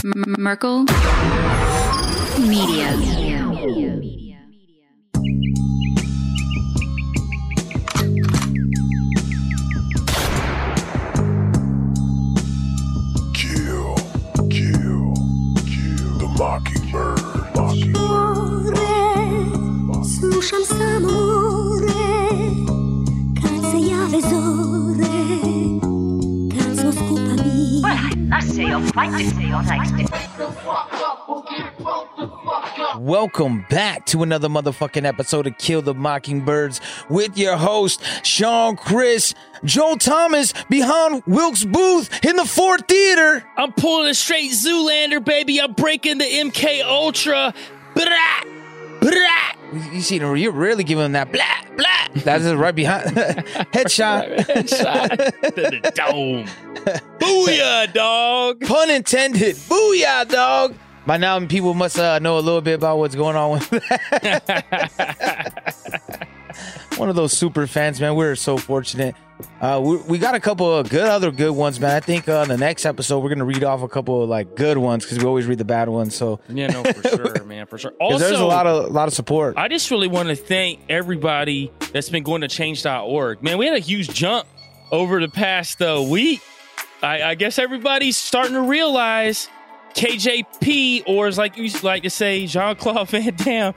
Merkel Media. Kill the mockingbird. Slušam samo kad se jave zore, kad smo skupa mi. Welcome back to another motherfucking episode of Kill the Mockingbirds with your host, Sean Chris, Joe Thomas behind Wilkes Booth in the Ford Theater. I'm pulling a straight Zoolander, baby. I'm breaking the MK Ultra. Blah, blah. You see, you're really giving them that blah, blah. That's right behind. Headshot. Headshot to the dome. Booyah, dog. Pun intended. Booyah, dog. By now, people must know a little bit about what's going on with that. One of those super fans, man. We're so fortunate. We got a couple of other good ones, man. I think on the next episode, we're going to read off a couple of like good ones because we always read the bad ones. So yeah, no, for sure, man, for sure. Also, there's a lot of support. I just really want to thank everybody that's been going to change.org. Man, we had a huge jump over the past week. I guess everybody's starting to realize KJP, or as like you like to say, Jean-Claude Van Damme,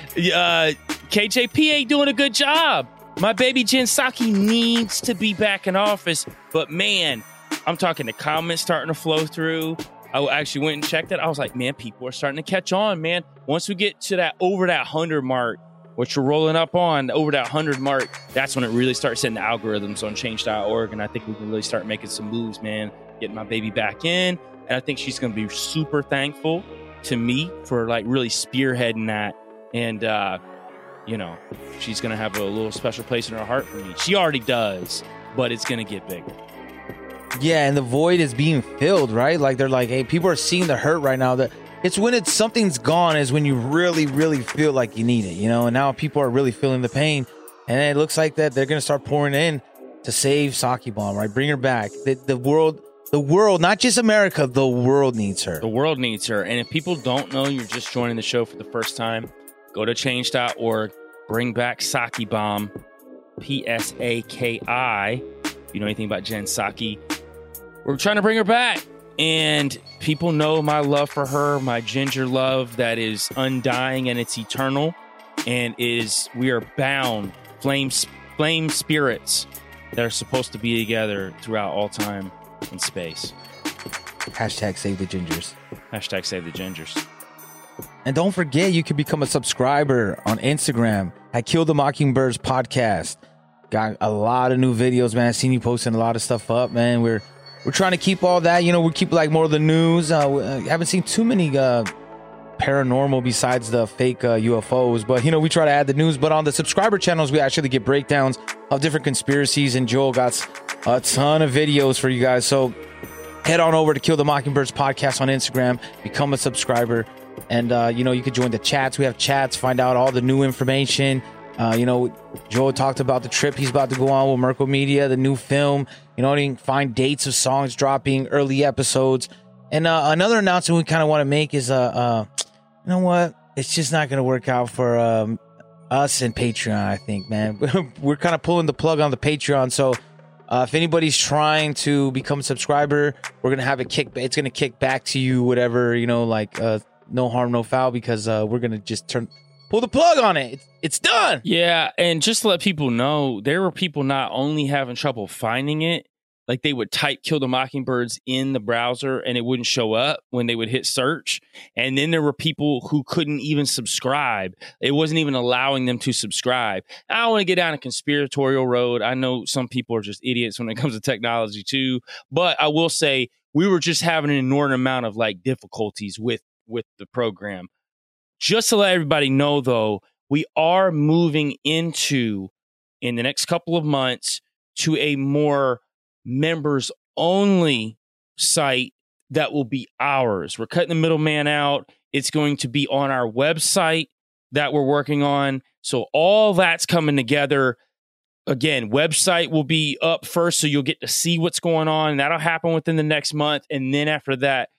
KJP ain't doing a good job. My baby Jen Psaki needs to be back in office, but man, I'm talking the comments starting to flow through. I actually went and checked it. I was like, man, people are starting to catch on, man. Once we get to that over that 100 mark, which we're rolling up on, over that 100 mark, that's when it really starts setting the algorithms on change.org, and I think we can really start making some moves, man, getting my baby back in. And I think she's going to be super thankful to me for like really spearheading that. And, she's going to have a little special place in her heart for me. She already does, but it's going to get bigger. Yeah, and the void is being filled, right? Like they're like, hey, people are seeing the hurt right now. That it's when something's gone is when you really, really feel like you need it, And now people are really feeling the pain. And it looks like that they're going to start pouring in to save Psaki Bomb, right? Bring her back. The world, not just America, the world needs her. The world needs her. And if people don't know, you're just joining the show for the first time, go to change.org, bring back Psaki Bomb, Psaki. If you know anything about Jen Psaki, we're trying to bring her back. And people know my love for her, my ginger love that is undying and it's eternal. And we are bound, flame spirits that are supposed to be together throughout all time in space. Hashtag save the gingers. Hashtag save the gingers. And don't forget, you can become a subscriber on Instagram at Kill the Mockingbirds Podcast. Got a lot of new videos, man. I've seen you posting a lot of stuff up, man. We're trying to keep all that. We keep like more of the news. I haven't seen too many paranormal besides the fake UFOs, but we try to add the news. But on the subscriber channels, we actually get breakdowns of different conspiracies, and Joel got a ton of videos for you guys. So head on over to Kill the Mockingbirds Podcast on Instagram, become a subscriber, and you can join the chats. We have chats, find out all the new information. Joel talked about the trip he's about to go on with Merkel Media, the new film. You can find dates of songs dropping, early episodes. And another announcement we kind of want to make is, you know what? It's just not going to work out for us and Patreon, I think, man. We're kind of pulling the plug on the Patreon. So if anybody's trying to become a subscriber, we're going to have it's going to kick back to you, whatever, no harm, no foul, because we're going to just pull the plug on it. It's done. Yeah, and just to let people know, there were people not only having trouble finding it, like they would type Kill the Mockingbirds in the browser and it wouldn't show up when they would hit search. And then there were people who couldn't even subscribe. It wasn't even allowing them to subscribe. I don't want to get down a conspiratorial road. I know some people are just idiots when it comes to technology too. But I will say we were just having an inordinate amount of like difficulties with the program. Just to let everybody know, though, we are moving in the next couple of months to a more members only site that will be ours. We're cutting the middleman out. It's going to be on our website that we're working on. So all that's coming together. Again, website will be up first, so you'll get to see what's going on. That'll happen within the next month. And then after that,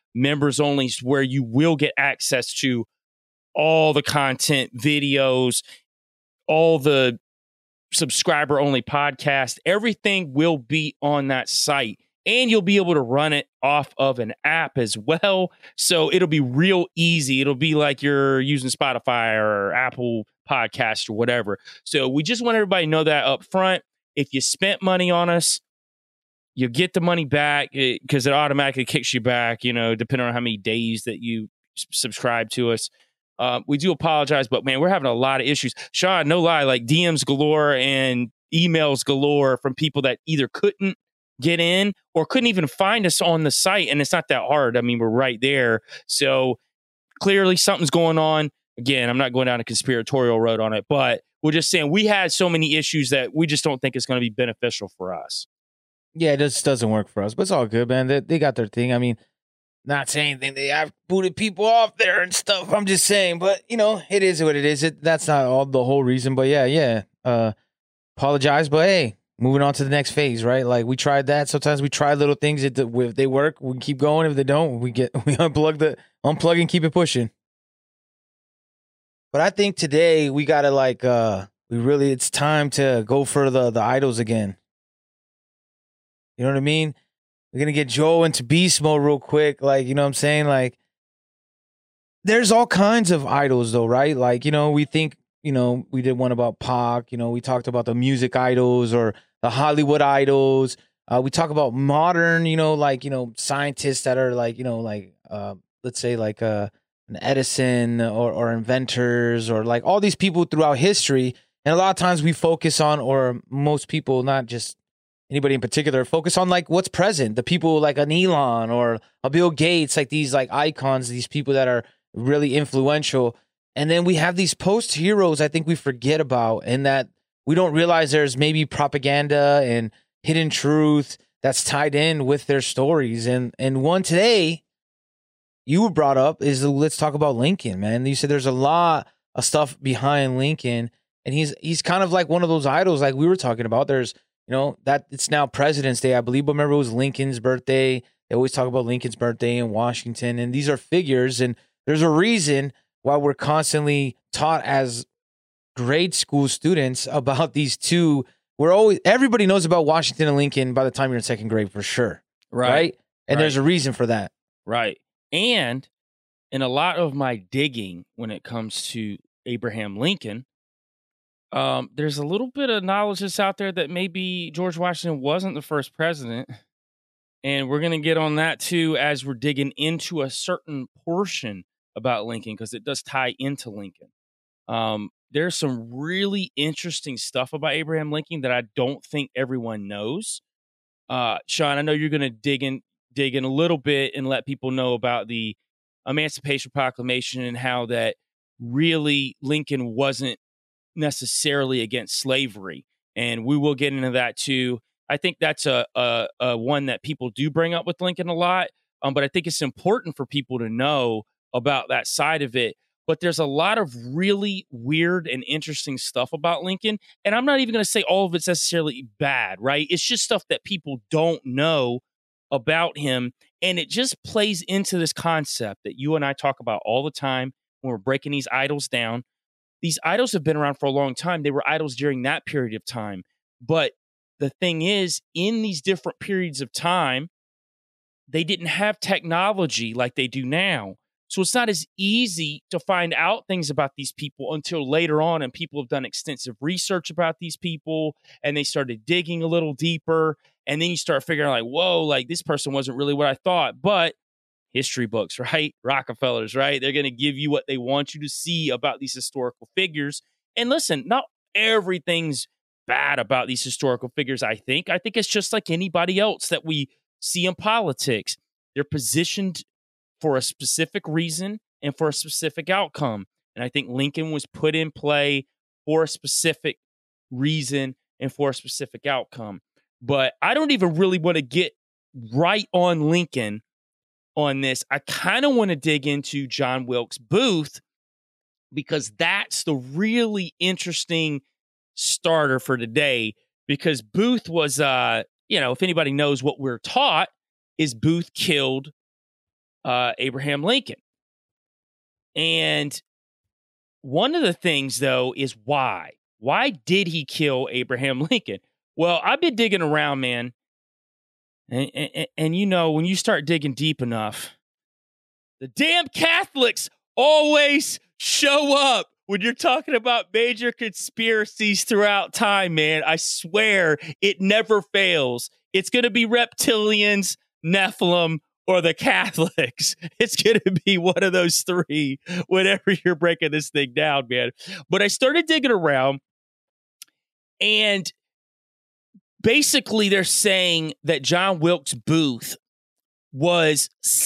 members only, where you will get access to all the content, videos, all the subscriber only podcast. Everything will be on that site, and you'll be able to run it off of an app as well. So it'll be real easy. It'll be like you're using Spotify or Apple Podcast or whatever. So we just want everybody to know that up front. If you spent money on us, you get the money back because it automatically kicks you back, depending on how many days that you subscribe to us. We do apologize, but man, we're having a lot of issues. Sean, no lie, like DMs galore and emails galore from people that either couldn't get in or couldn't even find us on the site. And it's not that hard. I mean, we're right there. So clearly something's going on. Again, I'm not going down a conspiratorial road on it, but we're just saying we had so many issues that we just don't think it's going to be beneficial for us. Yeah, it just doesn't work for us, but it's all good, man. They got their thing. I mean, not saying anything. They have booted people off there and stuff. I'm just saying, but it is what it is. That's not the whole reason, but yeah. Apologize, but hey, moving on to the next phase, right? Like we tried that. Sometimes we try little things. If they work, we keep going. If they don't, we unplug and keep it pushing. But I think today we gotta it's time to go for the idols again. You know what I mean? We're going to get Joe into beast mode real quick. Like, you know what I'm saying? Like, there's all kinds of idols, though, right? Like, we think, we did one about Pac. We talked about the music idols or the Hollywood idols. We talk about modern, scientists that are let's say like an Edison or inventors or like all these people throughout history. And a lot of times we focus on, or most people, not just anybody in particular, focus on like what's present, the people like an Elon or a Bill Gates, like these like icons, these people that are really influential. And then we have these post heroes I think we forget about, and that we don't realize there's maybe propaganda and hidden truth that's tied in with their stories. And one today you brought up is let's talk about Lincoln, man. You said there's a lot of stuff behind Lincoln, and he's kind of like one of those idols like we were talking about. There's that it's now President's Day, I believe, but remember it was Lincoln's birthday. They always talk about Lincoln's birthday in Washington, and these are figures, and there's a reason why we're constantly taught as grade school students about these two. Everybody knows about Washington and Lincoln by the time you're in second grade for sure, right? And there's a reason for that, right? And in a lot of my digging when it comes to Abraham Lincoln, there's a little bit of knowledge that's out there that maybe George Washington wasn't the first president. And we're going to get on that too as we're digging into a certain portion about Lincoln, because it does tie into Lincoln. There's some really interesting stuff about Abraham Lincoln that I don't think everyone knows. Sean, I know you're going to dig in a little bit and let people know about the Emancipation Proclamation and how that really Lincoln wasn't necessarily against slavery, and we will get into that too. I think that's a one that people do bring up with Lincoln a lot, but I think it's important for people to know about that side of it. But there's a lot of really weird and interesting stuff about Lincoln, and I'm not even going to say all of it's necessarily bad, right? It's just stuff that people don't know about him, and it just plays into this concept that you and I talk about all the time when we're breaking these idols down. These idols have been around for a long time. They were idols during that period of time. But the thing is, in these different periods of time, they didn't have technology like they do now. So it's not as easy to find out things about these people until later on. And people have done extensive research about these people, and they started digging a little deeper. And then you start figuring like, whoa, like this person wasn't really what I thought. But history books, right? Rockefellers, right? They're going to give you what they want you to see about these historical figures. And listen, not everything's bad about these historical figures, I think. I think it's just like anybody else that we see in politics. They're positioned for a specific reason and for a specific outcome. And I think Lincoln was put in play for a specific reason and for a specific outcome. But I don't even really want to get right on Lincoln on this. I kind of want to dig into John Wilkes Booth, because that's the really interesting starter for today. Because Booth was, if anybody knows what we're taught, is Booth killed Abraham Lincoln. And one of the things, though, is why. Why did he kill Abraham Lincoln? Well, I've been digging around, man. And you know, when you start digging deep enough, the damn Catholics always show up when you're talking about major conspiracies throughout time, man. I swear it never fails. It's going to be reptilians, Nephilim, or the Catholics. It's going to be one of those three whenever you're breaking this thing down, man. But I started digging around, and basically they're saying that John Wilkes Booth was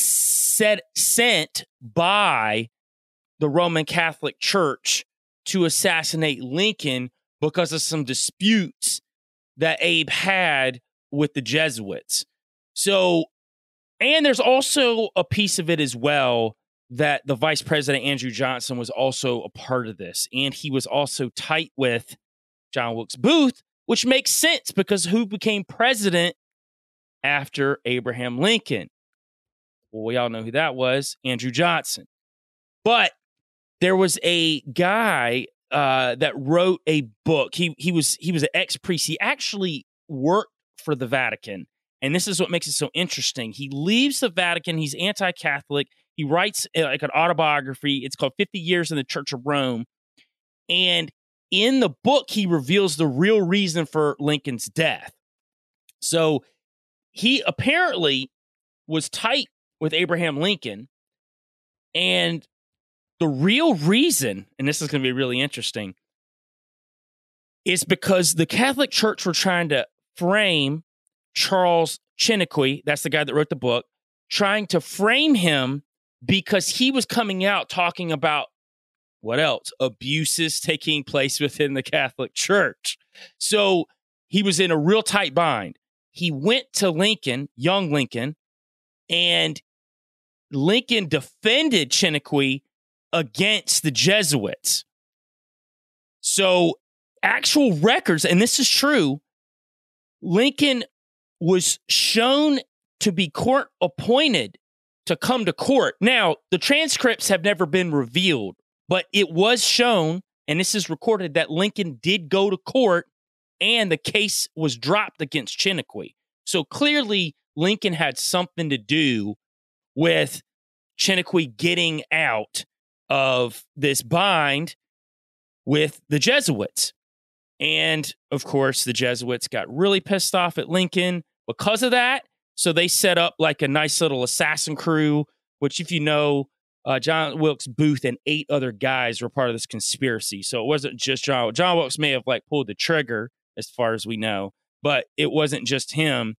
sent by the Roman Catholic Church to assassinate Lincoln because of some disputes that Abe had with the Jesuits. So, and there's also a piece of it as well that the Vice President Andrew Johnson was also a part of this. And he was also tight with John Wilkes Booth, which makes sense because who became president after Abraham Lincoln? Well, we all know who that was, Andrew Johnson. But there was a guy that wrote a book. He was an ex-priest. He actually worked for the Vatican. And this is what makes it so interesting. He leaves the Vatican. He's anti-Catholic. He writes like an autobiography. It's called 50 Years in the Church of Rome. And in the book, he reveals the real reason for Lincoln's death. So he apparently was tight with Abraham Lincoln. And the real reason, and this is going to be really interesting, is because the Catholic Church were trying to frame Charles Chiniquy, that's the guy that wrote the book, trying to frame him because he was coming out talking about, what else? Abuses taking place within the Catholic Church. So he was in a real tight bind. He went to Lincoln, young Lincoln, and Lincoln defended Chiniquy against the Jesuits. So actual records, and this is true, Lincoln was shown to be court appointed to come to court. Now, the transcripts have never been revealed, but it was shown, and this is recorded, that Lincoln did go to court and the case was dropped against Chiniquy. So clearly, Lincoln had something to do with Chiniquy getting out of this bind with the Jesuits. And of course, the Jesuits got really pissed off at Lincoln because of that. So they set up like a nice little assassin crew, which, if you know, John Wilkes Booth and 8 other guys were part of this conspiracy. So it wasn't just John. John Wilkes may have like pulled the trigger as far as we know, but it wasn't just him.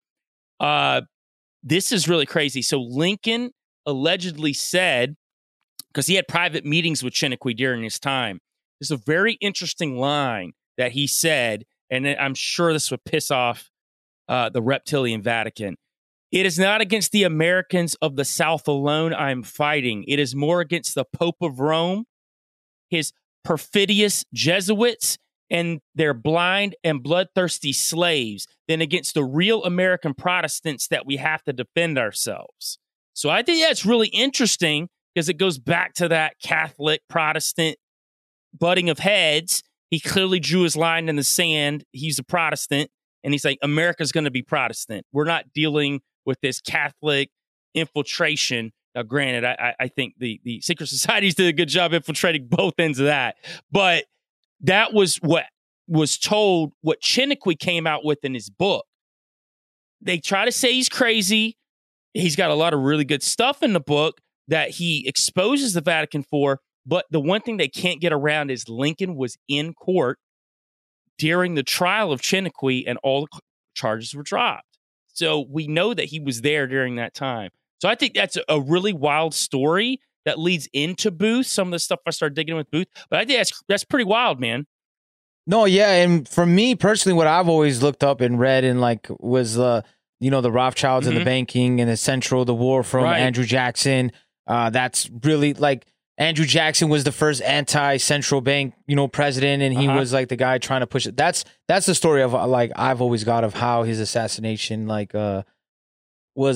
This is really crazy. So Lincoln allegedly said, because he had private meetings with Chiniquy during his time, there's a very interesting line that he said, and I'm sure this would piss off the reptilian Vatican. It is not against the Americans of the South alone I am fighting. It is more against the Pope of Rome, his perfidious Jesuits, and their blind and bloodthirsty slaves than against the real American Protestants that we have to defend ourselves. So I think that's really interesting because it goes back to that Catholic Protestant butting of heads. He clearly drew his line in the sand. He's a Protestant, and he's like, America's going to be Protestant. We're not dealing with this Catholic infiltration. Now, granted, I think the secret societies did a good job infiltrating both ends of that. But that was what was told, what Chiniquy came out with in his book. They try to say he's crazy. He's got a lot of really good stuff in the book that he exposes the Vatican for. But the one thing they can't get around is Lincoln was in court during the trial of Chiniquy and all the charges were dropped. So we know that he was there during that time. So I think that's a really wild story that leads into Booth, some of the stuff I started digging with Booth. But I think that's pretty wild, man. No, yeah, and for me personally, what I've always looked up and read and like was the Rothschilds and the banking and the war from Andrew Jackson. That's really like Andrew Jackson was the first anti-central bank, president, and he was like the guy trying to push it. That's the story of like I've always got of how his assassination was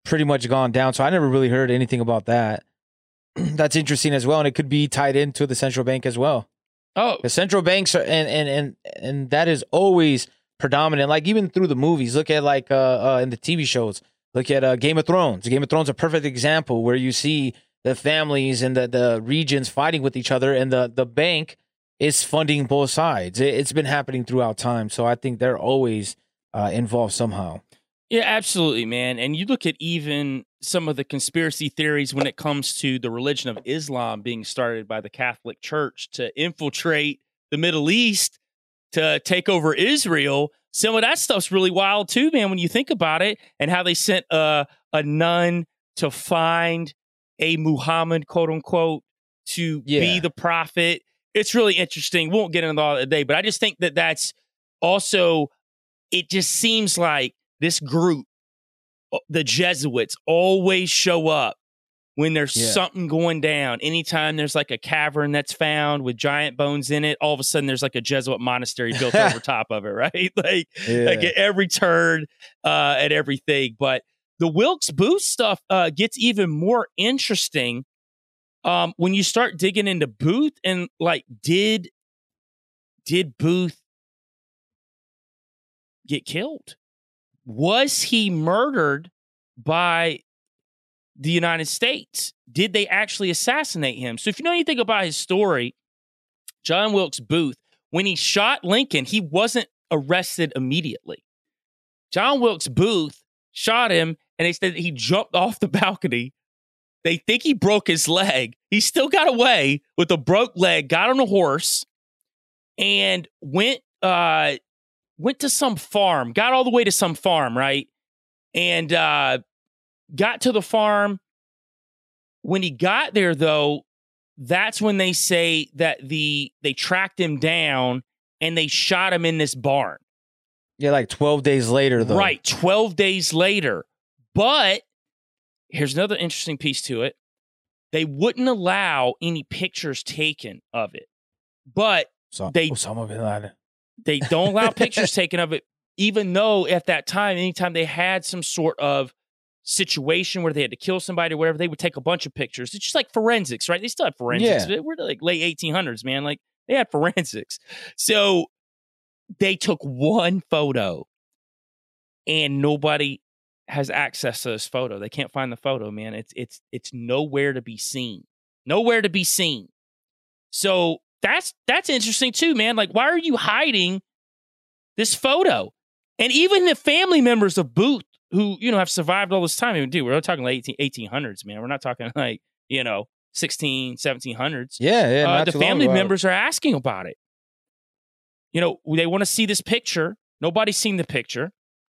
pretty much gone down. So I never really heard anything about that. That's interesting as well, and it could be tied into the central bank as well. Oh, The central banks are, and that is always predominant. Like even through the movies, look at like in the TV shows. Look at Game of Thrones. Game of Thrones is a perfect example where you see the families and the regions fighting with each other, and the bank is funding both sides. It's been happening throughout time, so I think they're always involved somehow. yeah, absolutely, man. And you look at even some of the conspiracy theories when it comes to the religion of Islam being started by the Catholic Church to infiltrate the Middle East to take over Israel. Some of that stuff's really wild too, man, when you think about it, and how they sent a nun to find a Muhammad, quote unquote, to be the prophet. It's really interesting. We won't get into all that today, but I just think that that's also, it just seems like this group, the Jesuits, always show up when there's something going down. Anytime there's like a cavern that's found with giant bones in it, all of a sudden there's like a Jesuit monastery built over top of it, right? Like at every turn and everything. But the Wilkes Booth stuff gets even more interesting when you start digging into Booth and like, did Booth get killed? Was he murdered by the United States? Did they actually assassinate him? So if you know anything about his story, John Wilkes Booth, when he shot Lincoln, he wasn't arrested immediately. John Wilkes Booth shot him, and they said that he jumped off the balcony. They think he broke his leg. He still got away with a broke leg, got on a horse, and went to some farm, got all the way to some farm, right? And got to the farm. When he got there, though, that's when they say that they tracked him down and they shot him in this barn. Yeah, like 12 days later, though. Right, 12 days later. But here's another interesting piece to it. They wouldn't allow any pictures taken of it. But Osama bin Laden. They don't allow pictures taken of it, even though at that time, anytime they had some sort of situation where they had to kill somebody or whatever, they would take a bunch of pictures. It's just like forensics, right? They still had forensics. Yeah. We're like late 1800s, man. Like they had forensics. So they took one photo and nobody has access to this photo. They can't find the photo, man. It's nowhere to be seen. Nowhere to be seen. So that's interesting too, man. Like, why are you hiding this photo? And even the family members of Booth who, have survived all this time. I mean, dude, we're not talking like 1800s, man. We're not talking like, 1700s. Yeah. The family members are asking about it. They want to see this picture. Nobody's seen the picture.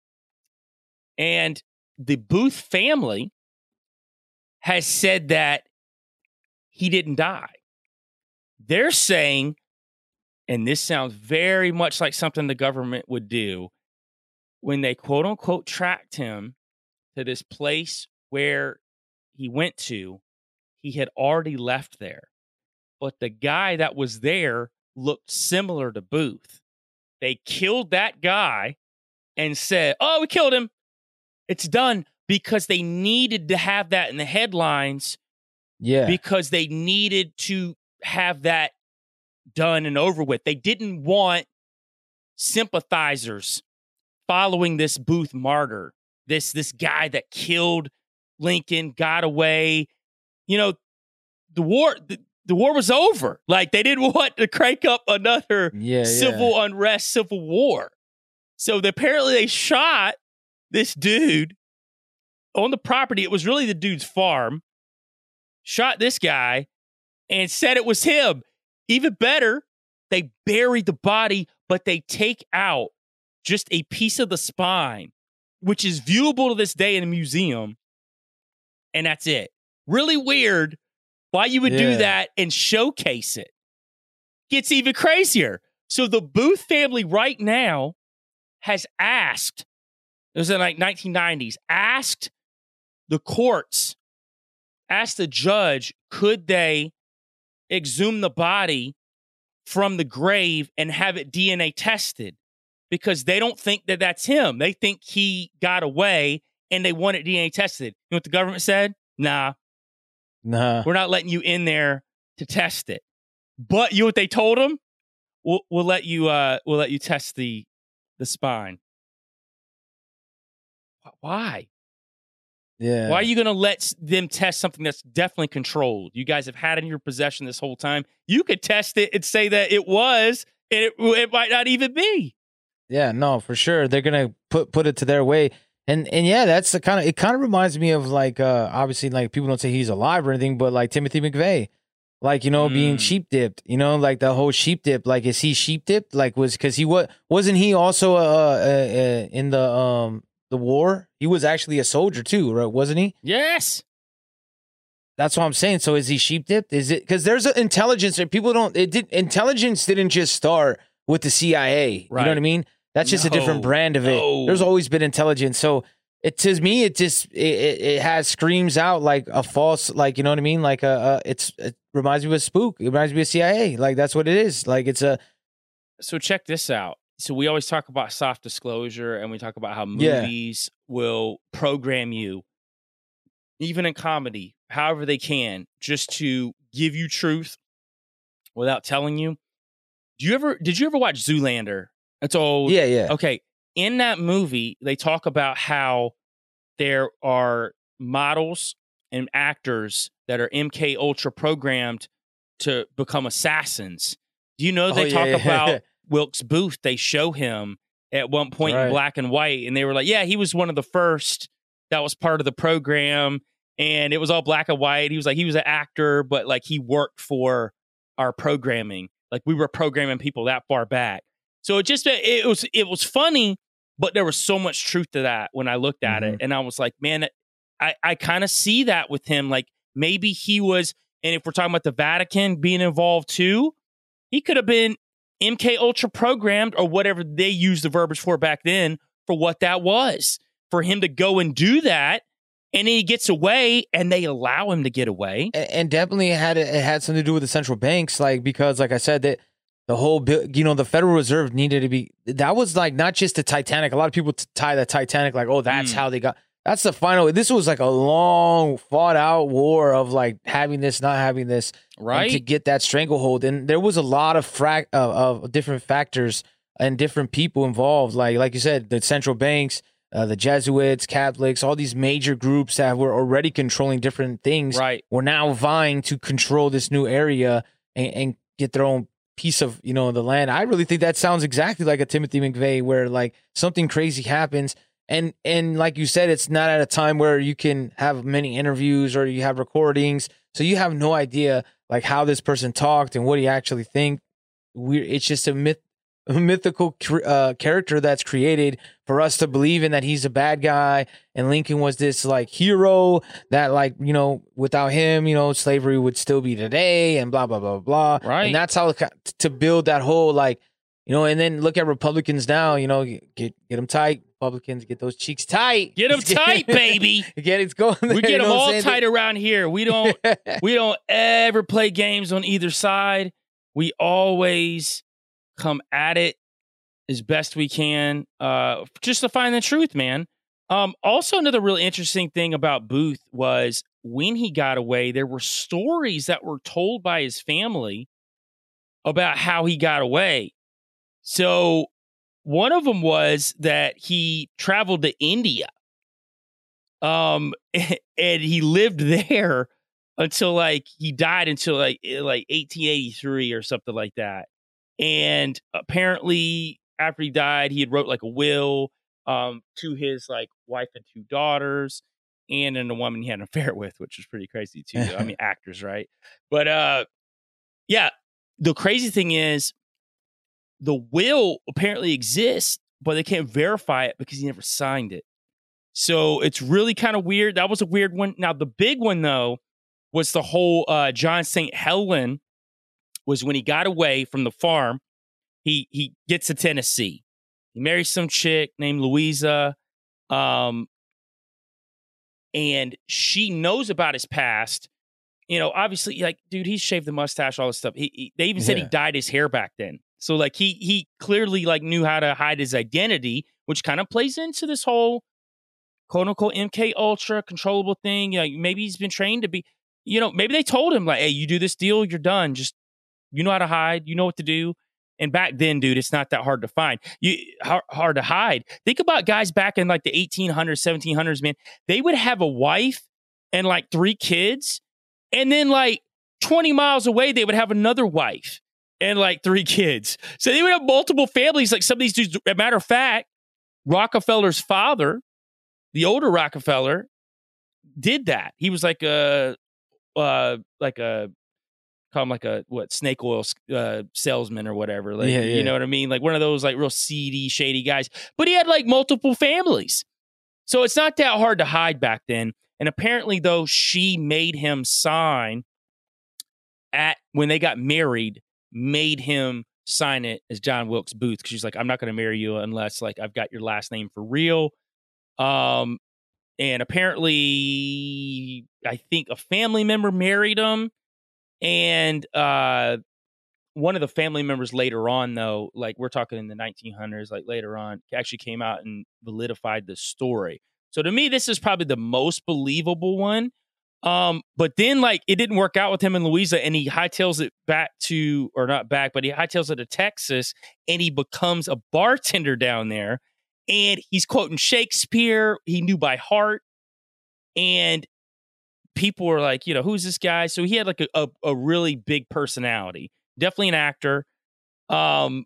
And the Booth family has said that he didn't die. They're saying, and this sounds very much like something the government would do, when they quote unquote tracked him to this place where he went to, he had already left there. But the guy that was there looked similar to Booth. They killed that guy and said, "Oh, we killed him. It's done," because they needed to have that in the headlines. Yeah. Because they needed to have that done and over with. They didn't want sympathizers following this Booth martyr, this guy that killed Lincoln, got away. The war was over. Like, they didn't want to crank up another civil unrest, civil war. So apparently they shot this dude on the property. It was really the dude's farm. Shot this guy and said it was him. Even better, they buried the body, but they take out just a piece of the spine, which is viewable to this day in a museum. And that's it. Really weird why you would do that and showcase it. Gets even crazier. So the Booth family right now has asked, it was in like 1990s, asked the courts, asked the judge, could they exhume the body from the grave and have it DNA tested? Because they don't think that that's him. They think he got away and they wanted DNA tested. You know what the government said? Nah, we're not letting you in there to test it. But you know what they told them? We'll let you test the spine. Why? Yeah. Why are you going to let them test something that's definitely controlled? You guys have had it in your possession this whole time. You could test it and say that it was, and it might not even be. Yeah, no, for sure. They're gonna put it to their way. And yeah, that's the kind of reminds me of like obviously like people don't say he's alive or anything, but like Timothy McVeigh. Like, being sheep dipped, like the whole sheep dip, like, is he sheep dipped? Like, because wasn't he also in the war? He was actually a soldier too, right? Wasn't he? Yes. That's what I'm saying. So is he sheep dipped? Is it because there's an intelligence that people don't? Intelligence didn't just start with the CIA. Right. You know what I mean? That's just a different brand of it. There's always been intelligence. So to me, it has screams out like a false, like, you know what I mean? Like it reminds me of a spook. It reminds me of CIA. Like that's what it is. Like it's a. So check this out. So we always talk about soft disclosure, and we talk about how movies will program you, even in comedy, however they can, just to give you truth without telling you. Did you ever watch Zoolander? It's old. Yeah. Okay. In that movie, they talk about how there are models and actors that are MK Ultra programmed to become assassins. Do you know they talk about Wilkes Booth? They show him at one point in black and white, and they were like, yeah, he was one of the first that was part of the program, and it was all black and white. He was an actor, but like he worked for our programming. Like we were programming people that far back. So it was funny, but there was so much truth to that when I looked at it. And I was like, man, I kind of see that with him. Like maybe he was, and if we're talking about the Vatican being involved too, he could have been MK Ultra programmed or whatever they used the verbiage for back then for what that was. For him to go and do that, and then he gets away, and they allow him to get away. And definitely it had something to do with the central banks, like because like I said that. The whole, the Federal Reserve needed to be, that was like not just the Titanic. A lot of people tie the Titanic like, oh, that's how they got, that's the final. This was like a long fought out war of like having this, not having this, right? To get that stranglehold. And there was a lot of different factors and different people involved. Like you said, the central banks, the Jesuits, Catholics, all these major groups that were already controlling different things. Right. Were now vying to control this new area and get their own piece of the land. I really think that sounds exactly like a Timothy McVeigh, where like something crazy happens, and like you said, it's not at a time where you can have many interviews or you have recordings, so you have no idea like how this person talked and what he actually think. It's just a mythical character that's created for us to believe in, that he's a bad guy and Lincoln was this like hero that like without him slavery would still be today and blah blah blah blah. Right. And that's how to build that whole like and then look at Republicans now. Get them tight. Republicans, get those cheeks tight. Get them tight, baby. Get it going. We get them all tight around here. We don't ever play games on either side. We always come at it as best we can, just to find the truth, man. Also, another really interesting thing about Booth was when he got away, there were stories that were told by his family about how he got away. So one of them was that he traveled to India, and he lived there until like he died until like 1883 or something like that. And apparently after he died, he had wrote like a will to his like wife and two daughters and then the woman he had an affair with, which was pretty crazy too. I mean, actors, right? But yeah, the crazy thing is the will apparently exists, but they can't verify it because he never signed it. So it's really kind of weird. That was a weird one. Now, the big one, though, was the whole John St. Helen was when he got away from the farm. He gets to Tennessee. He marries some chick named Louisa. And she knows about his past. Obviously, like, dude, he's shaved the mustache, all this stuff. They even said he dyed his hair back then. So, like, he clearly, like, knew how to hide his identity, which kind of plays into this whole quote unquote MK Ultra controllable thing. You know, maybe he's been trained to be, you know, maybe they told him like, hey, you do this deal, you're done. Just, you know how to hide, you know what to do. And back then, dude, it's not that hard to find. Hard to hide. Think about guys back in like the 1800s, 1700s, man. They would have a wife and like 3 kids. And then like 20 miles away, they would have another wife and like 3 kids. So they would have multiple families. Like some of these dudes, as a matter of fact, Rockefeller's father, the older Rockefeller, did that. He was like a call him like a snake oil salesman or whatever. Like, you know what I mean? Like one of those like real seedy, shady guys. But he had like multiple families. So it's not that hard to hide back then. And apparently, though, she made him sign when they got married, made him sign it as John Wilkes Booth. Because she's like, I'm not going to marry you unless like I've got your last name for real. And apparently, I think a family member married him. And one of the family members later on, though, like we're talking in the 1900s, like later on, actually came out and validified the story. So to me, this is probably the most believable one. But then, like, it didn't work out with him and Louisa, and he hightails it back to, or not back, but he hightails it to Texas, and he becomes a bartender down there. And he's quoting Shakespeare. He knew by heart. And people were like, you know, who's this guy? So he had like a really big personality, definitely an actor. And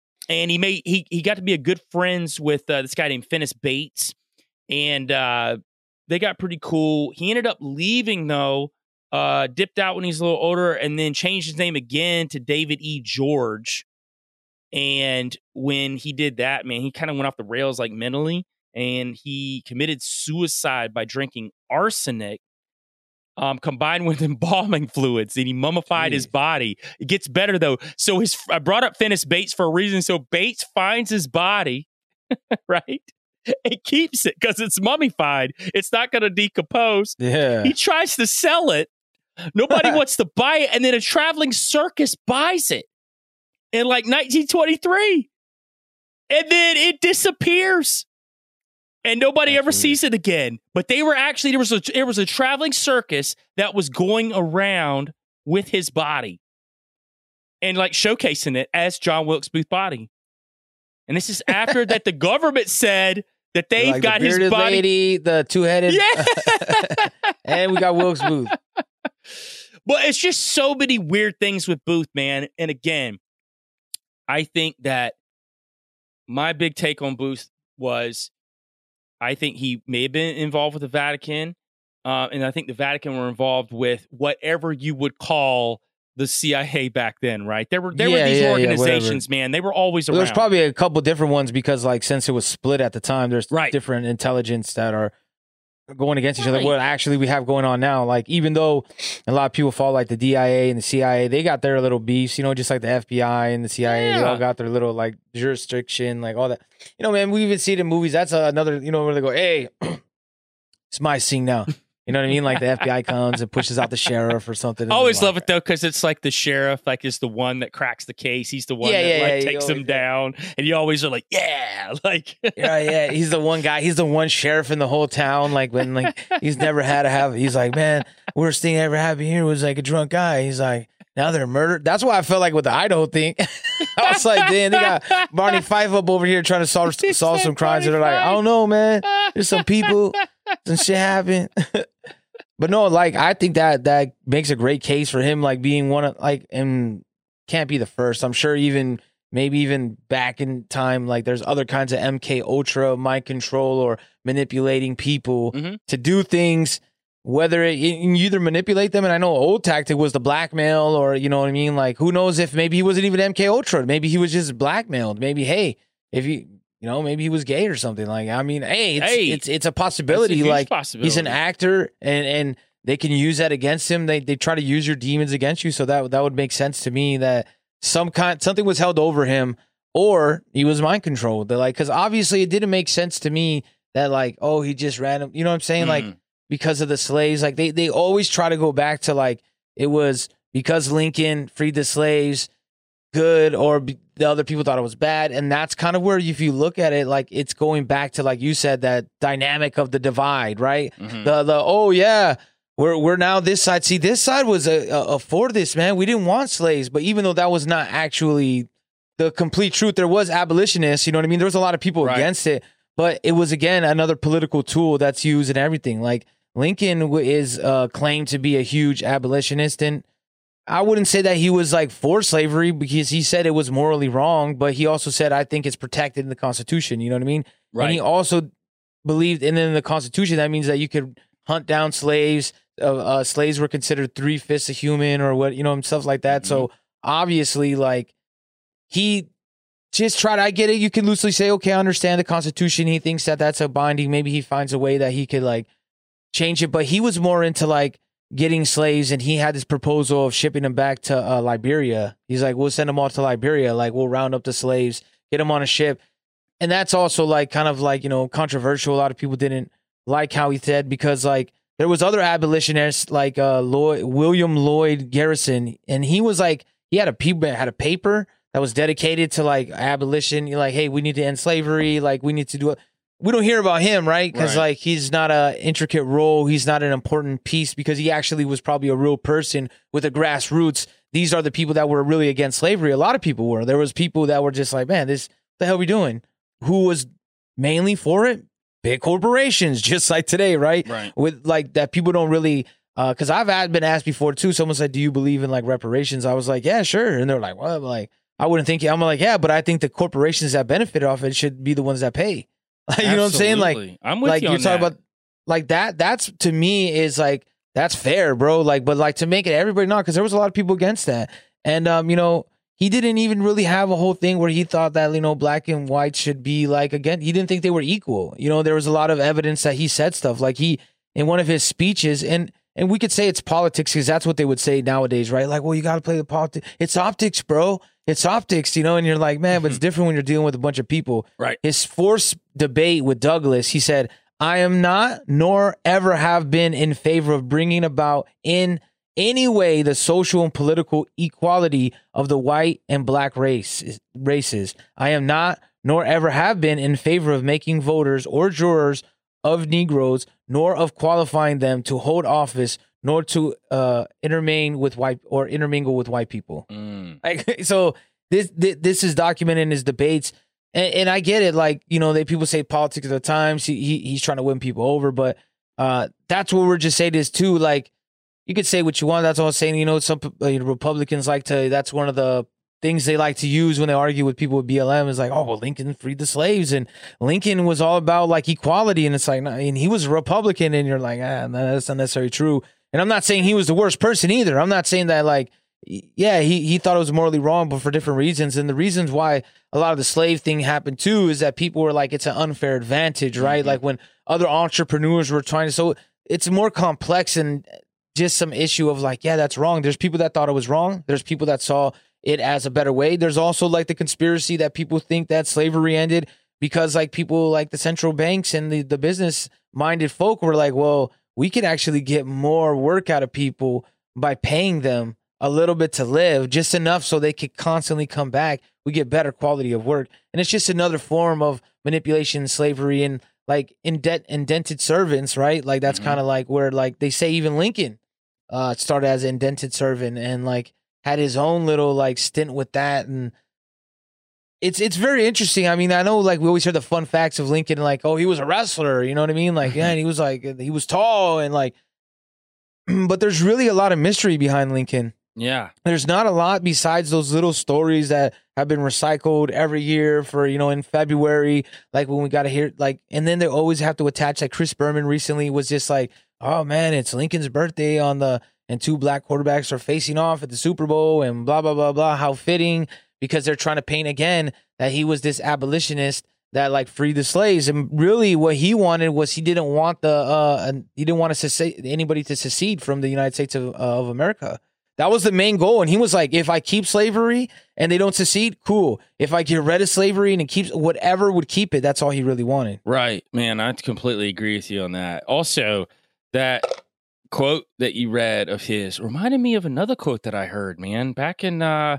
he got to be a good friends with this guy named Finis Bates, and they got pretty cool. He ended up leaving though, dipped out when he's a little older, and then changed his name again to David E. George. And when he did that, man, he kind of went off the rails like mentally, and he committed suicide by drinking arsenic. Combined with embalming fluids, and he mummified his body. It gets better though. So I brought up Finis Bates for a reason. So Bates finds his body, right, and keeps it because it's mummified. It's not going to decompose. Yeah. He tries to sell it. Nobody wants to buy it, and then a traveling circus buys it in like 1923, and then it disappears. And nobody ever sees it again. But they were actually, there was a traveling circus that was going around with his body and like showcasing it as John Wilkes Booth body. And this is after that the government said that they've like got the his bearded body. lady, the 2-headed. Yeah. And we got Wilkes Booth. But it's just so many weird things with Booth, man. And again, I think that my big take on Booth was, I think he may have been involved with the Vatican, and I think the Vatican were involved with whatever you would call the CIA back then, right? There were these organizations, man. They were always around. There's probably a couple different ones because, like, since it was split at the time, there's Right. different intelligence that are going against each other. What actually we have going on now, like, even though a lot of people follow like the DIA and the CIA, they got their little beefs, you know, just like the FBI and the CIA, they all got their little like jurisdiction, like all that. You know, man, we even see it in movies. That's another, you know, where they go, hey, it's my scene now. You know what I mean? Like the FBI comes and pushes out the sheriff or something. I always love it though, because it's like the sheriff, like, is the one that cracks the case. He's the one that takes him down, and you always are like, yeah, like, yeah. He's the one guy. He's the one sheriff in the whole town. Like when like he's never had to have. He's like, man, worst thing that ever happened here was like a drunk guy. He's like, now they're murdered. That's why I felt like with the Idaho thing. I was like, damn, they got Barney Fife up over here trying to solve some crimes. And they're like, I don't know, man. There's some people, some shit happened. But no, like, I think that makes a great case for him, like, being one of, like, and can't be the first. I'm sure maybe even back in time, like, there's other kinds of MK Ultra mind control or manipulating people to do things, whether you either manipulate them, and I know old tactic was the blackmail, or, you know what I mean? Like, who knows if maybe he wasn't even MK Ultra. Maybe he was just blackmailed. Maybe, hey, if you know, maybe he was gay or something. Like, I mean, it's a possibility. It's a like, possibility. He's an actor, and they can use that against him. They try to use your demons against you. So that would make sense to me that something was held over him, or he was mind controlled. They're like, because obviously it didn't make sense to me that, like, oh, he just ran him. You know what I'm saying? Like, because of the slaves. Like, they always try to go back to, like, it was because Lincoln freed the slaves. good or the other people thought it was bad. And that's kind of where, if you look at it, like it's going back to, like you said, that dynamic of the divide, right? Mhm. Oh yeah, we're now this side. See, this side was for this, man. We didn't want slaves, but even though that was not actually the complete truth, there was abolitionists, you know what I mean? There was a lot of people Right. against it, but it was, again, another political tool that's used in everything. Like Lincoln is claimed to be a huge abolitionist, and I wouldn't say that he was like for slavery, because he said it was morally wrong, but he also said, I think it's protected in the Constitution. You know what I mean? Right. And he also believed, and in the Constitution, that means that you could hunt down slaves. Slaves were considered 3/5 a human, or what, you know, and stuff like that. So obviously, like, he just tried. I get it. You can loosely say, okay, I understand the Constitution. He thinks that that's a binding. Maybe he finds a way that he could like change it, but he was more into like getting slaves, and he had this proposal of shipping them back to Liberia. He's like, we'll send them all to Liberia. Like, we'll round up the slaves, get them on a ship. And that's also like kind of like, you know, controversial. A lot of people didn't like how he said, because like there was other abolitionists like William Lloyd Garrison, and he was like, he had a paper that was dedicated to like abolition. You're like, hey, we need to end slavery. Like, we need to do it. We don't hear about him, right? Because like he's not a intricate role. He's not an important piece, because he actually was probably a real person with a grassroots. These are the people that were really against slavery. A lot of people were. There was people that were just like, man, what the hell are we doing? Who was mainly for it? Big corporations, just like today, right? Right. With like that, people don't really. Because I've been asked before too. Someone said, "Do you believe in like reparations?" I was like, "Yeah, sure." And they're like, "Well," like, I wouldn't think. I'm like, "Yeah," but I think the corporations that benefit off it should be the ones that pay. Like, you know what I'm saying? Like, Absolutely. I'm with like you you're on talking that. about like that. That's, to me, is like, that's fair, bro. Like, but like to make it everybody not, because there was a lot of people against that, and you know, he didn't even really have a whole thing where he thought that, you know, black and white should be like, again, he didn't think they were equal. You know, there was a lot of evidence that he said stuff like he, in one of his speeches, and we could say it's politics, because that's what they would say nowadays, right? Like, well, you got to play the politics. It's optics, bro. It's optics, you know? And you're like, man, but it's different when you're dealing with a bunch of people. Right. His forced debate with Douglas, he said, I am not, nor ever have been, in favor of bringing about in any way the social and political equality of the white and black races. I am not, nor ever have been, in favor of making voters or jurors of Negroes, nor of qualifying them to hold office, nor to intermingle with white people. Like, so this is documented in his debates, and I get it. Like, you know, people say politics at the times. He's trying to win people over, but that's what we're just saying is too. Like, you could say what you want. That's all I'm saying. You know, some Republicans like to. That's one of the things they like to use when they argue with people with BLM is like, oh, well, Lincoln freed the slaves, and Lincoln was all about like equality, and it's like, and he was a Republican, and you're like, no, that's not necessarily true. And I'm not saying he was the worst person either. I'm not saying that, like, yeah, he thought it was morally wrong, but for different reasons. And the reasons why a lot of the slave thing happened too is that people were like, it's an unfair advantage, right? Mm-hmm. Like when other entrepreneurs were trying to, so it's more complex and just some issue of like, yeah, that's wrong. There's people that thought it was wrong. There's people that saw it as a better way. There's also like the conspiracy that people think that slavery ended because like people like the central banks and the business minded folk were like, well, we could actually get more work out of people by paying them a little bit to live, just enough so they could constantly come back. We get better quality of work. And it's just another form of manipulation, slavery, and like indented servants, right? Like that's kind of like where like they say even Lincoln started as an indented servant and like had his own little like stint with that. And it's very interesting. I mean, I know like we always hear the fun facts of Lincoln, like, oh, he was a wrestler, you know what I mean? Like, yeah, and he was tall and like, but there's really a lot of mystery behind Lincoln. Yeah. There's not a lot besides those little stories that have been recycled every year for, you know, in February, like when we got to hear like, and then they always have to attach like Chris Berman recently was just like, oh man, it's Lincoln's birthday and two black quarterbacks are facing off at the Super Bowl and blah, blah, blah, blah. How fitting, because they're trying to paint again that he was this abolitionist that like freed the slaves. And really what he wanted was he didn't want anybody to secede from the United States of America. That was the main goal. And he was like, if I keep slavery and they don't secede, cool. If I get rid of slavery and it keeps whatever would keep it, that's all he really wanted. Right, man. I completely agree with you on that. Also, that quote that you read of his reminded me of another quote that I heard, man, back in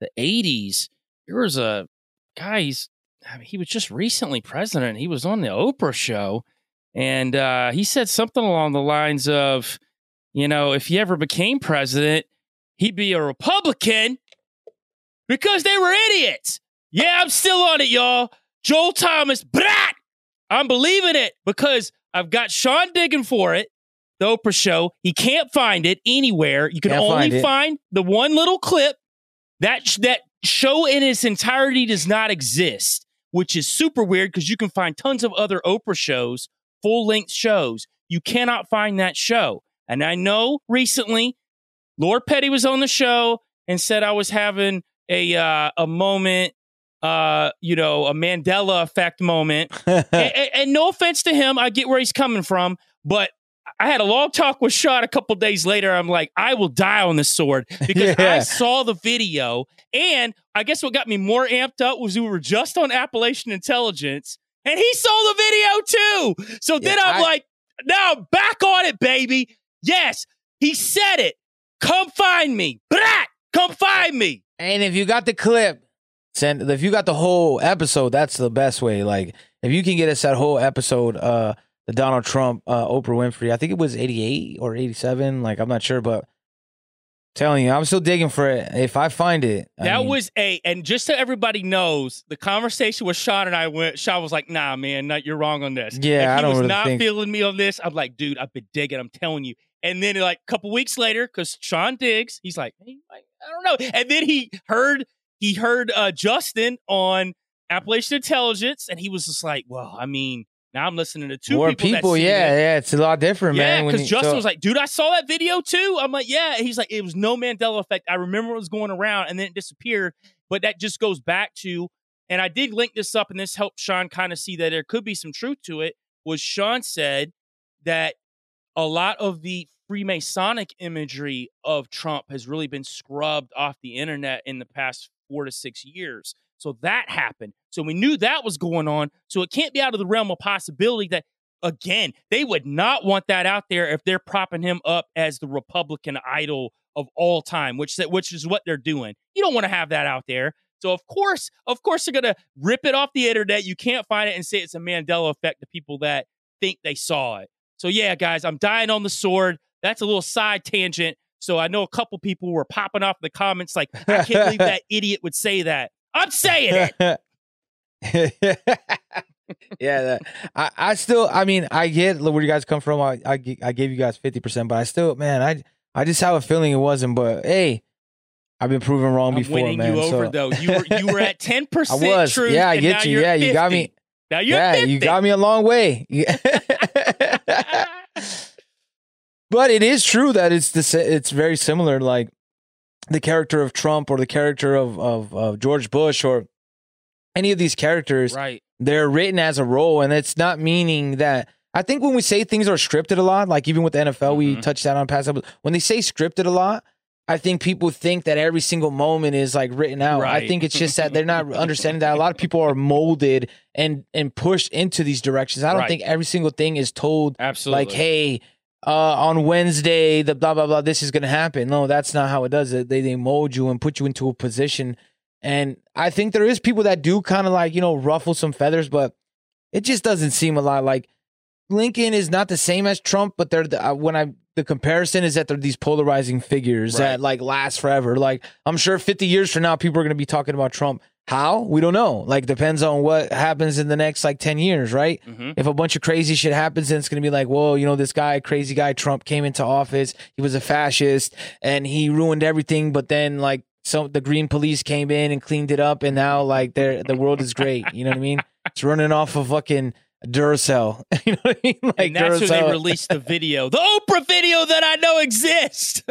the 80s, there was a guy, he was just recently president. He was on the Oprah show, and he said something along the lines of, if he ever became president, he'd be a Republican because they were idiots. Yeah, I'm still on it, y'all. Joel Thomas, brat! I'm believing it because I've got Sean digging for it, the Oprah show. He can't find it anywhere. You can only find the one little clip. That show in its entirety does not exist, which is super weird because you can find tons of other Oprah shows, full-length shows. You cannot find that show. And I know recently, Lord Petty was on the show and said I was having a moment, a Mandela effect moment. and no offense to him, I get where he's coming from, but I had a long talk with Sean a couple days later. I'm like, I will die on this sword because I saw the video. And I guess what got me more amped up was we were just on Appalachian Intelligence and he saw the video too. So then I'm like, now back on it, baby. Yes, he said it. Come find me. Brat, come find me. And if you got the clip, if you got the whole episode, that's the best way. Like, if you can get us that whole episode, the Donald Trump, Oprah Winfrey, I think it was 88 or 87. Like, I'm not sure, but telling you, I'm still digging for it. If I find it. And just so everybody knows, the conversation with Sean and I Sean was like, nah, man, you're wrong on this. Yeah, I don't really think. He was not feeling me on this. I'm like, dude, I've been digging. I'm telling you. And then like a couple weeks later, because Sean digs, he's like, hey, I don't know. And then he heard Justin on Appalachian Intelligence, and he was just like, well, I mean, now I'm listening to two people. Yeah, it's a lot different, man. Yeah, because Justin was like, dude, I saw that video too. I'm like, yeah. And he's like, it was no Mandela effect. I remember it was going around, and then it disappeared. But that just goes back to, and I did link this up, and this helped Sean kind of see that there could be some truth to it, was Sean said that a lot of the Freemasonic imagery of Trump has really been scrubbed off the internet in the past 4 to 6 years. So that happened. So we knew that was going on. So it can't be out of the realm of possibility that, again, they would not want that out there if they're propping him up as the Republican idol of all time, which is what they're doing. You don't want to have that out there. So of course they're going to rip it off the internet. You can't find it and say it's a Mandela effect to people that think they saw it. So yeah, guys, I'm dying on the sword. That's a little side tangent. So I know a couple people were popping off in the comments like, I can't believe that idiot would say that. I'm saying it. Yeah, I get where you guys come from. I gave you guys 50%, but I still, man, I just have a feeling it wasn't. But hey, I've been proven wrong before, winning man. You over though. You were at 10%. I was. Truth, yeah, I get you. Yeah, 50. you got me. Now you're 50. You got me a long way. But it is true that it's very similar. Like the character of Trump or the character of George Bush or any of these characters, right? They're written as a role, and it's not meaning that. I think when we say things are scripted a lot, like even with the NFL, we touched that on past episodes. When they say scripted a lot, I think people think that every single moment is like written out. Right. I think it's just that they're not understanding that a lot of people are molded and pushed into these directions. I don't think every single thing is told. Absolutely. Like, hey, on Wednesday, the blah, blah, blah, this is going to happen. No, that's not how it does it. They mold you and put you into a position. And I think there is people that do kind of like, ruffle some feathers, but it just doesn't seem a lot. Like Lincoln is not the same as Trump, but they're the comparison is that they're these polarizing figures that like last forever. Like I'm sure 50 years from now, people are going to be talking about Trump. How? We don't know. Like depends on what happens in the next like 10 years, right? Mm-hmm. If a bunch of crazy shit happens, then it's going to be like, whoa, this crazy guy, Trump came into office. He was a fascist and he ruined everything. But then like the Green Police came in and cleaned it up. And now like the world is great. You know what I mean? It's running off of fucking Duracell. You know what I mean? Like and that's Duracell. when they released the video, the Oprah video that I know exists.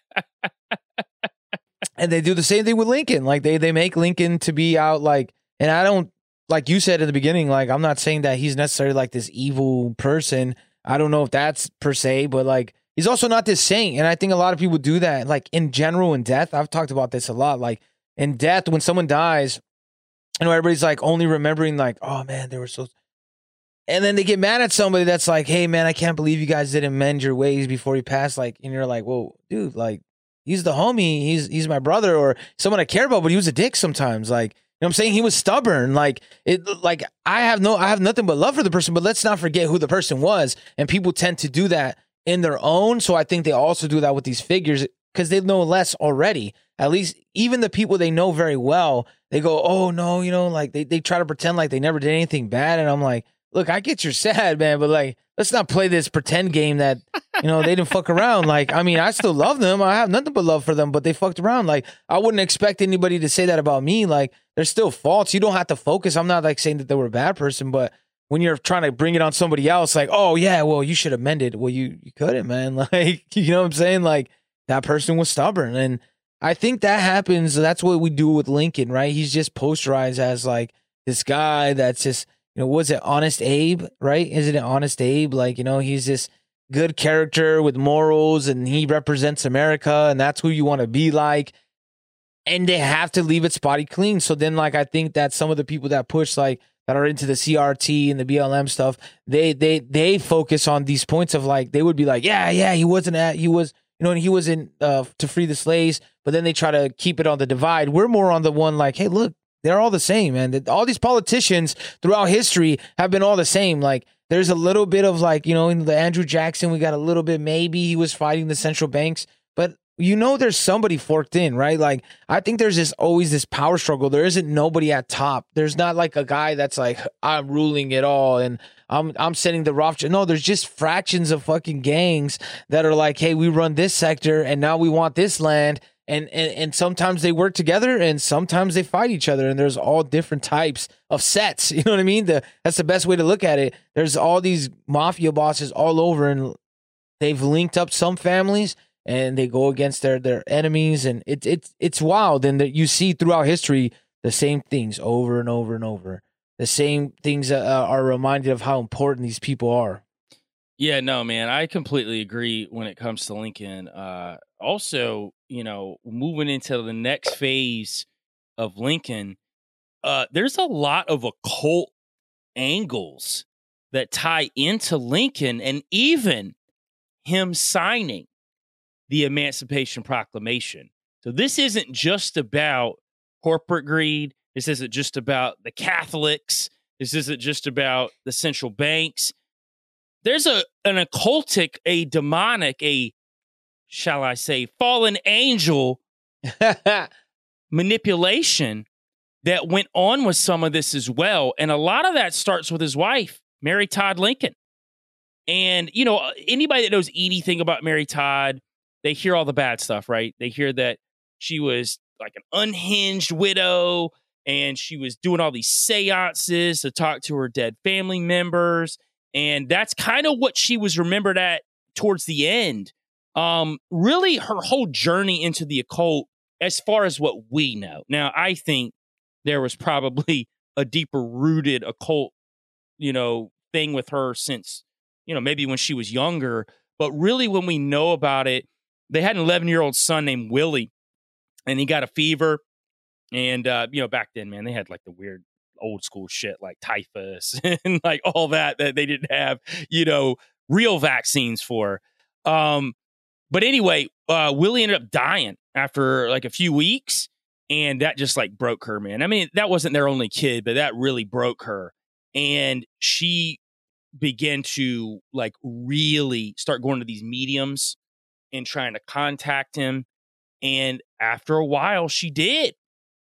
And they do the same thing with Lincoln. Like they make Lincoln to be out like, and I don't, like you said in the beginning, like I'm not saying that he's necessarily like this evil person. I don't know if that's per se, but like he's also not this saint. And I think a lot of people do that. Like in general, in death, I've talked about this a lot. Like in death, when someone dies, everybody's like only remembering like, oh man, they were so. And then they get mad at somebody that's like, hey man, I can't believe you guys didn't mend your ways before he passed. Like, and you're like, whoa, dude, like. he's the homie. He's my brother or someone I care about, but he was a dick sometimes. Like, you know what I'm saying? He was stubborn. Like I have nothing but love for the person, but let's not forget who the person was. And people tend to do that in their own. So I think they also do that with these figures because they know less already. At least even the people they know very well, they go, oh no, you know, like they try to pretend like they never did anything bad. And I'm like, look, I get you're sad, man, but like, let's not play this pretend game that, you know, they didn't fuck around. Like, I mean, I still love them. I have nothing but love for them, but they fucked around. Like, I wouldn't expect anybody to say that about me. Like, there's still faults. You don't have to focus. I'm not like saying that they were a bad person, but when you're trying to bring it on somebody else, like, oh yeah, well, you should have mended. Well, you couldn't, man. Like, you know what I'm saying? Like, that person was stubborn. And I think that happens. That's what we do with Lincoln, right? He's just posterized as like this guy that's just, you know, was it Honest Abe, right? Isn't it Honest Abe? Like, you know, he's this good character with morals and he represents America and that's who you want to be like. And they have to leave it spotty clean. So then, like, I think that some of the people that push, like, that are into the CRT and the BLM stuff, they focus on these points of like, they would be like, yeah, he was in to free the slaves, but then they try to keep it on the divide. We're more on the one like, hey, look, they're all the same, man. All these politicians throughout history have been all the same. Like, there's a little bit of like, you know, in the Andrew Jackson, we got a little bit, maybe he was fighting the central banks, but you know, there's somebody forked in, right? Like, I think there's always this power struggle. There isn't nobody at top. There's not like a guy that's like, I'm ruling it all and I'm sending the Rothschild. No, there's just fractions of fucking gangs that are like, hey, we run this sector and now we want this land. And sometimes they work together and sometimes they fight each other. And there's all different types of sets. You know what I mean? That's the best way to look at it. There's all these mafia bosses all over and they've linked up some families and they go against their enemies. And it's wild. And that you see throughout history, the same things over and over and over. The same things are reminded of how important these people are. Yeah, no, man, I completely agree when it comes to Lincoln. Also, you know, moving into the next phase of Lincoln, there's a lot of occult angles that tie into Lincoln and even him signing the Emancipation Proclamation. So this isn't just about corporate greed. This isn't just about the Catholics. This isn't just about the central banks. There's an occultic, a demonic, shall I say, fallen angel manipulation that went on with some of this as well. And a lot of that starts with his wife, Mary Todd Lincoln. And, you know, anybody that knows anything about Mary Todd, they hear all the bad stuff, right? They hear that she was like an unhinged widow and she was doing all these seances to talk to her dead family members. And that's kind of what she was remembered at towards the end. Really, her whole journey into the occult, as far as what we know. Now, I think there was probably a deeper rooted occult, you know, thing with her since, you know, maybe when she was younger. But really, when we know about it, they had an 11-year-old son named Willie, and he got a fever. And, you know, back then, man, they had like the weird old school shit like typhus and like all that they didn't have, you know, real vaccines for. But anyway, Willie ended up dying after like a few weeks, and that just like broke her, man. I mean, that wasn't their only kid, but that really broke her. And she began to like really start going to these mediums and trying to contact him. And after a while, she did.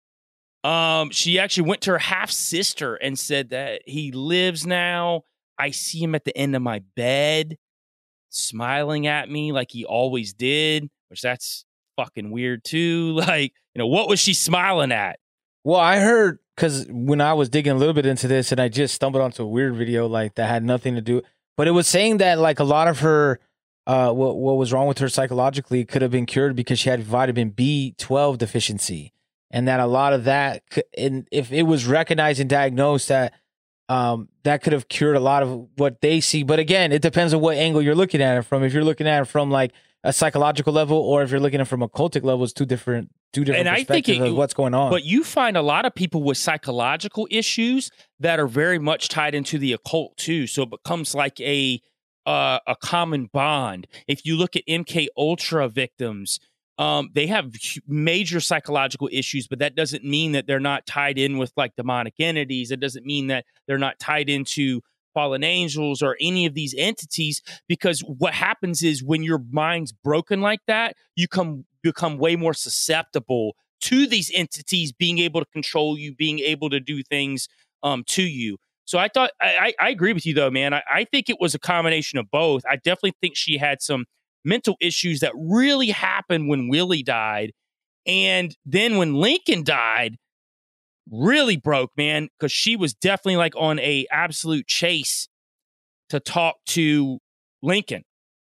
She actually went to her half sister and said that he lives now. I see him at the end of my bed, smiling at me like he always did, which that's fucking weird too. Like, you know, what was she smiling at? Well, I heard, because when I was digging a little bit into this and I just stumbled onto a weird video like that had nothing to do, but it was saying that like a lot of her, what was wrong with her psychologically could have been cured because she had vitamin B12 deficiency. And that a lot of that, and if it was recognized and diagnosed, that that could have cured a lot of what they see. But again, it depends on what angle you're looking at it from. If you're looking at it from like a psychological level, or if you're looking at it from a cultic level, it's two different perspectives of what's going on. But you find a lot of people with psychological issues that are very much tied into the occult too. So it becomes like a common bond. If you look at MK Ultra victims, They have major psychological issues, but that doesn't mean that they're not tied in with like demonic entities. It doesn't mean that they're not tied into fallen angels or any of these entities, because what happens is when your mind's broken like that, you become way more susceptible to these entities being able to control you, being able to do things to you. So I thought, I agree with you though, man. I think it was a combination of both. I definitely think she had some mental issues that really happened when Willie died. And then when Lincoln died, really broke, man, because she was definitely like on a absolute chase to talk to Lincoln.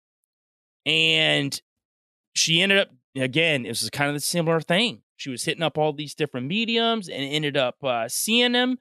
And she ended up, again, it was kind of the similar thing. She was hitting up all these different mediums and ended up seeing him.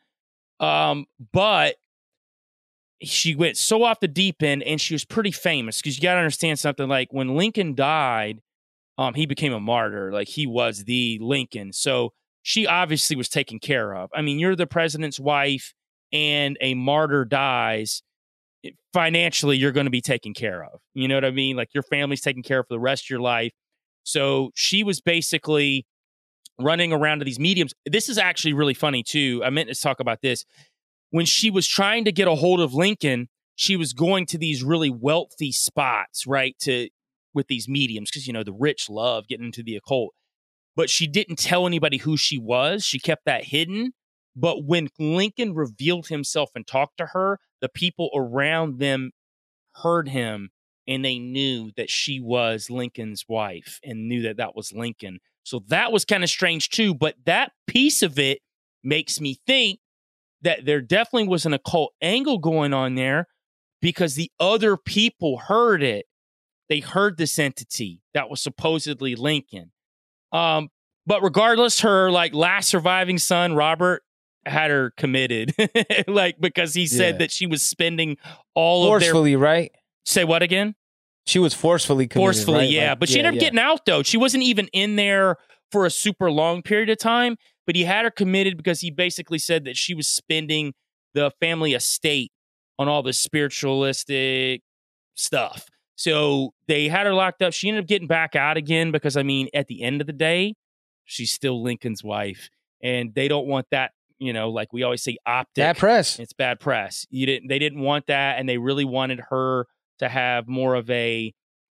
But she went so off the deep end, and she was pretty famous, because you got to understand something. Like when Lincoln died, he became a martyr. Like he was the Lincoln. So she obviously was taken care of. I mean, you're the president's wife and a martyr dies. Financially, you're going to be taken care of. You know what I mean? Like your family's taken care of for the rest of your life. So she was basically running around to these mediums. This is actually really funny too. I meant to talk about this. When she was trying to get a hold of Lincoln, she was going to these really wealthy spots, right? With these mediums, because, you know, the rich love getting into the occult. But she didn't tell anybody who she was. She kept that hidden. But when Lincoln revealed himself and talked to her, the people around them heard him, and they knew that she was Lincoln's wife and knew that that was Lincoln. So that was kind of strange too. But that piece of it makes me think that there definitely was an occult angle going on there, because the other people heard it. They heard this entity that was supposedly Lincoln. But regardless, her like last surviving son, Robert, had her committed, like because he said that she was spending all forcefully, of their... right? Say what again? She was forcefully committed, forcefully, right? yeah. Like, but she ended up getting out though. She wasn't even in there for a super long period of time. But he had her committed because he basically said that she was spending the family estate on all this spiritualistic stuff. So they had her locked up. She ended up getting back out again because, I mean, at the end of the day, she's still Lincoln's wife. And they don't want that, you know, like we always say, optic. Bad press. It's bad press. They didn't want that, and they really wanted her to have more of a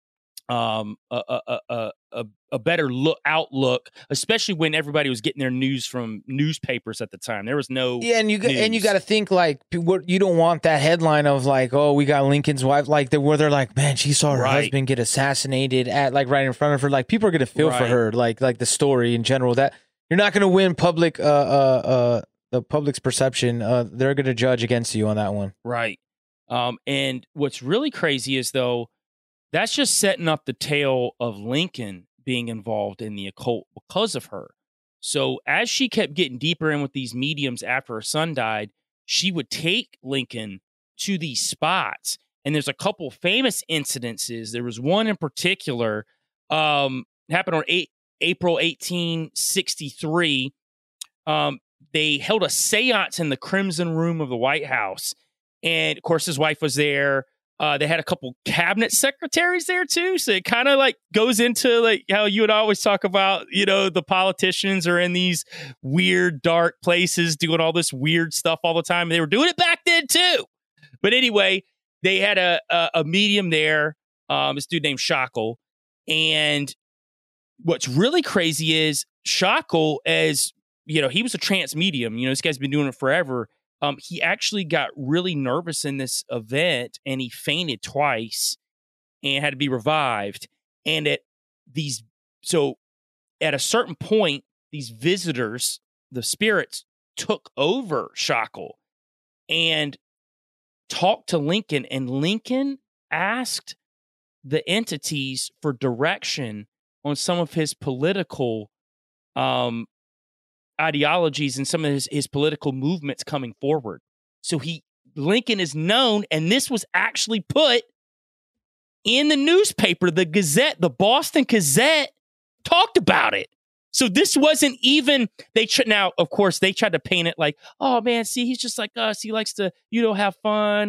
better outlook, especially when everybody was getting their news from newspapers at the time. There was no and you got to think like you don't want that headline of like, oh, we got Lincoln's wife, like where they're like, man, she saw her husband get assassinated at like right in front of her. Like people are gonna feel for her, like the story in general. That you're not gonna win public the public's perception. They're gonna judge against you on that one, right? And what's really crazy is though, that's just setting up the tale of Lincoln being involved in the occult because of her. So as she kept getting deeper in with these mediums after her son died, she would take Lincoln to these spots. And there's a couple famous incidences. There was one in particular, happened on April 1863. They held a seance in the Crimson Room of the White House. And of course, his wife was there. They had a couple cabinet secretaries there too. So it kind of like goes into like how you would always talk about, you know, the politicians are in these weird, dark places doing all this weird stuff all the time. They were doing it back then too. But anyway, they had a medium there, this dude named Shackle. And what's really crazy is Shackle, as you know, he was a trance medium. You know, this guy's been doing it forever. He actually got really nervous in this event, and he fainted twice and had to be revived. And at a certain point, these visitors, the spirits, took over Shackle and talked to Lincoln, and Lincoln asked the entities for direction on some of his political ideologies and some of his political movements coming forward. So Lincoln is known, and this was actually put in the newspaper, the Gazette, the Boston Gazette talked about it. So this wasn't even, now, of course, they tried to paint it like, oh man, see, he's just like us. He likes to, have fun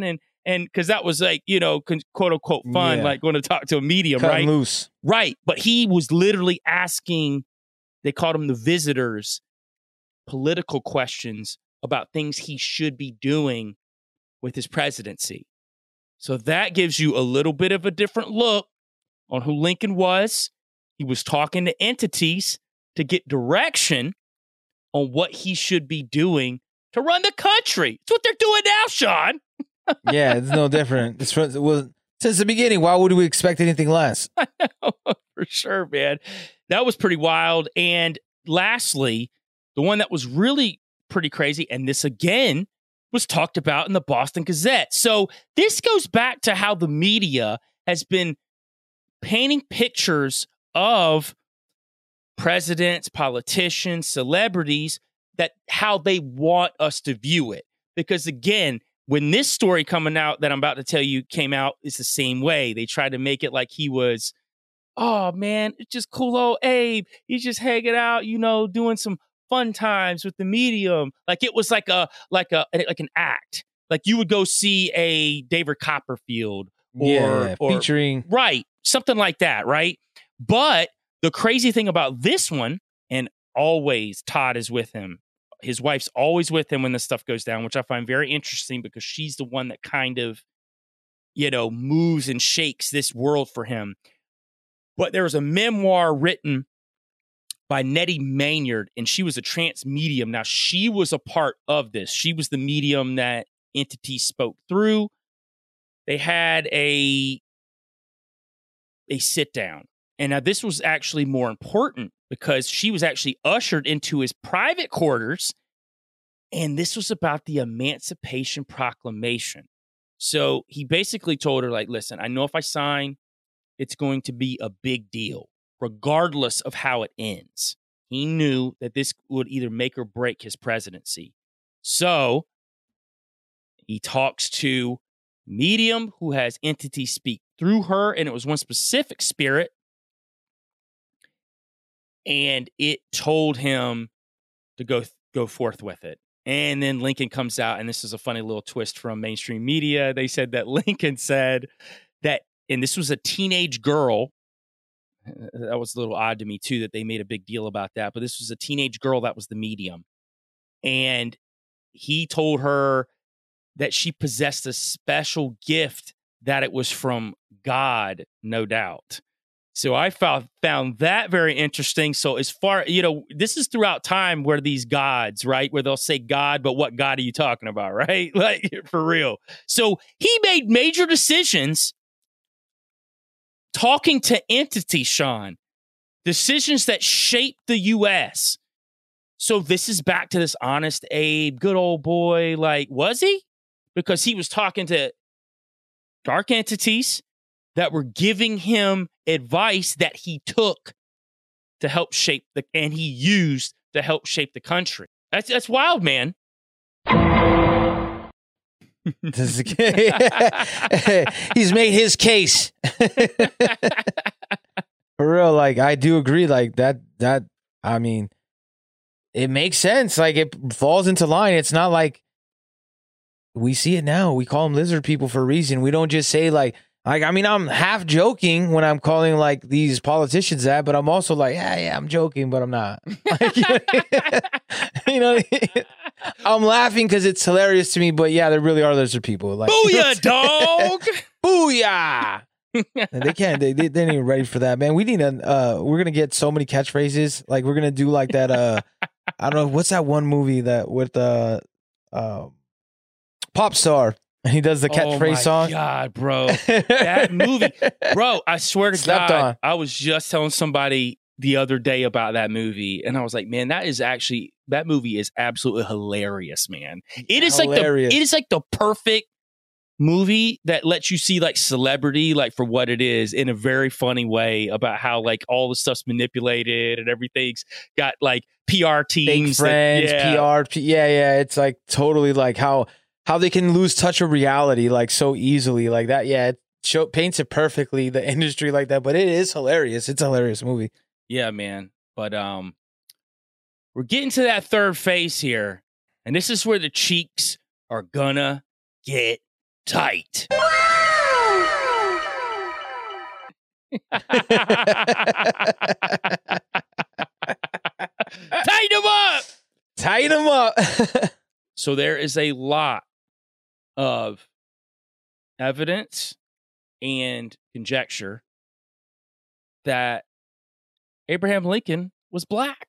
And because that was like, quote unquote fun, Yeah. like going to talk to a medium, Cutting right? loose. Right. But he was literally asking, they called him the visitors, political questions about things he should be doing with his presidency. So that gives you a little bit of a different look on who Lincoln was. He was talking to entities to get direction on what he should be doing to run the country. It's what they're doing now, Sean. Yeah, it's no different. Since the beginning, why would we expect anything less? For sure, man. That was pretty wild. And lastly, the one that was really pretty crazy, and this again was talked about in the Boston Gazette. So this goes back to how the media has been painting pictures of presidents, politicians, celebrities, that how they want us to view it. Because again, when this story coming out that I'm about to tell you came out, it's the same way. They tried to make it like he was, oh man, it's just cool old Abe. He's just hanging out, doing some fun times with the medium. Like it was like an act. Like you would go see a David Copperfield or featuring right, something like that, right? But the crazy thing about this one, and always Todd is with him. His wife's always with him when this stuff goes down, which I find very interesting because she's the one that kind of, moves and shakes this world for him. But there was a memoir written by Nettie Maynard, and she was a trance medium. Now, she was a part of this. She was the medium that entity spoke through. They had a sit down. And now this was actually more important because she was actually ushered into his private quarters. And this was about the Emancipation Proclamation. So he basically told her, like, listen, I know if I sign, it's going to be a big deal, regardless of how it ends. He knew that this would either make or break his presidency. So he talks to medium who has entities speak through her, and it was one specific spirit. And it told him to go forth with it. And then Lincoln comes out, and this is a funny little twist from mainstream media. They said that Lincoln said that, and this was a teenage girl. That was a little odd to me, too, that they made a big deal about that. But this was a teenage girl that was the medium. And he told her that she possessed a special gift, that it was from God, no doubt. So I found that very interesting. So as far, this is throughout time where these gods, right, where they'll say God, but what God are you talking about, right? Like, for real. So he made major decisions talking to entities, Sean, decisions that shaped the U.S. So this is back to this Honest Abe, good old boy. Like, was he? Because he was talking to dark entities that were giving him advice that he took to help shape and he used to help shape the country. That's wild, man. He's made his case. For real, like I do agree, like that I mean, it makes sense. Like it falls into line. It's not like we see it now. We call them lizard people for a reason. We don't just say like I mean, I'm half joking when I'm calling like these politicians that, but I'm also like, yeah, I'm joking, but I'm not. Like, I'm laughing because it's hilarious to me, but yeah, there really are lizard people. Like, booyah, dog! Booyah! They can't. They ain't even ready for that, man. We need we're gonna get so many catchphrases. Like we're gonna do like that. I don't know what's that one movie that with Pop Star. And he does the catchphrase song. God, bro. That movie. Bro, I swear to Slept God, on. I was just telling somebody the other day about that movie. And I was like, man, that movie is absolutely hilarious, man. It is like the perfect movie that lets you see like celebrity, like for what it is in a very funny way about how like all the stuff's manipulated and everything's got like PR teams. Fake friends, PR. Yeah. It's like totally like how they can lose touch of reality like so easily like that. Yeah, it paints it perfectly, the industry like that. But it is hilarious. It's a hilarious movie. Yeah, man. But we're getting to that third phase here. And this is where the cheeks are gonna get tight. Tighten them up. Tighten them up. So there is a lot of evidence and conjecture that Abraham Lincoln was black.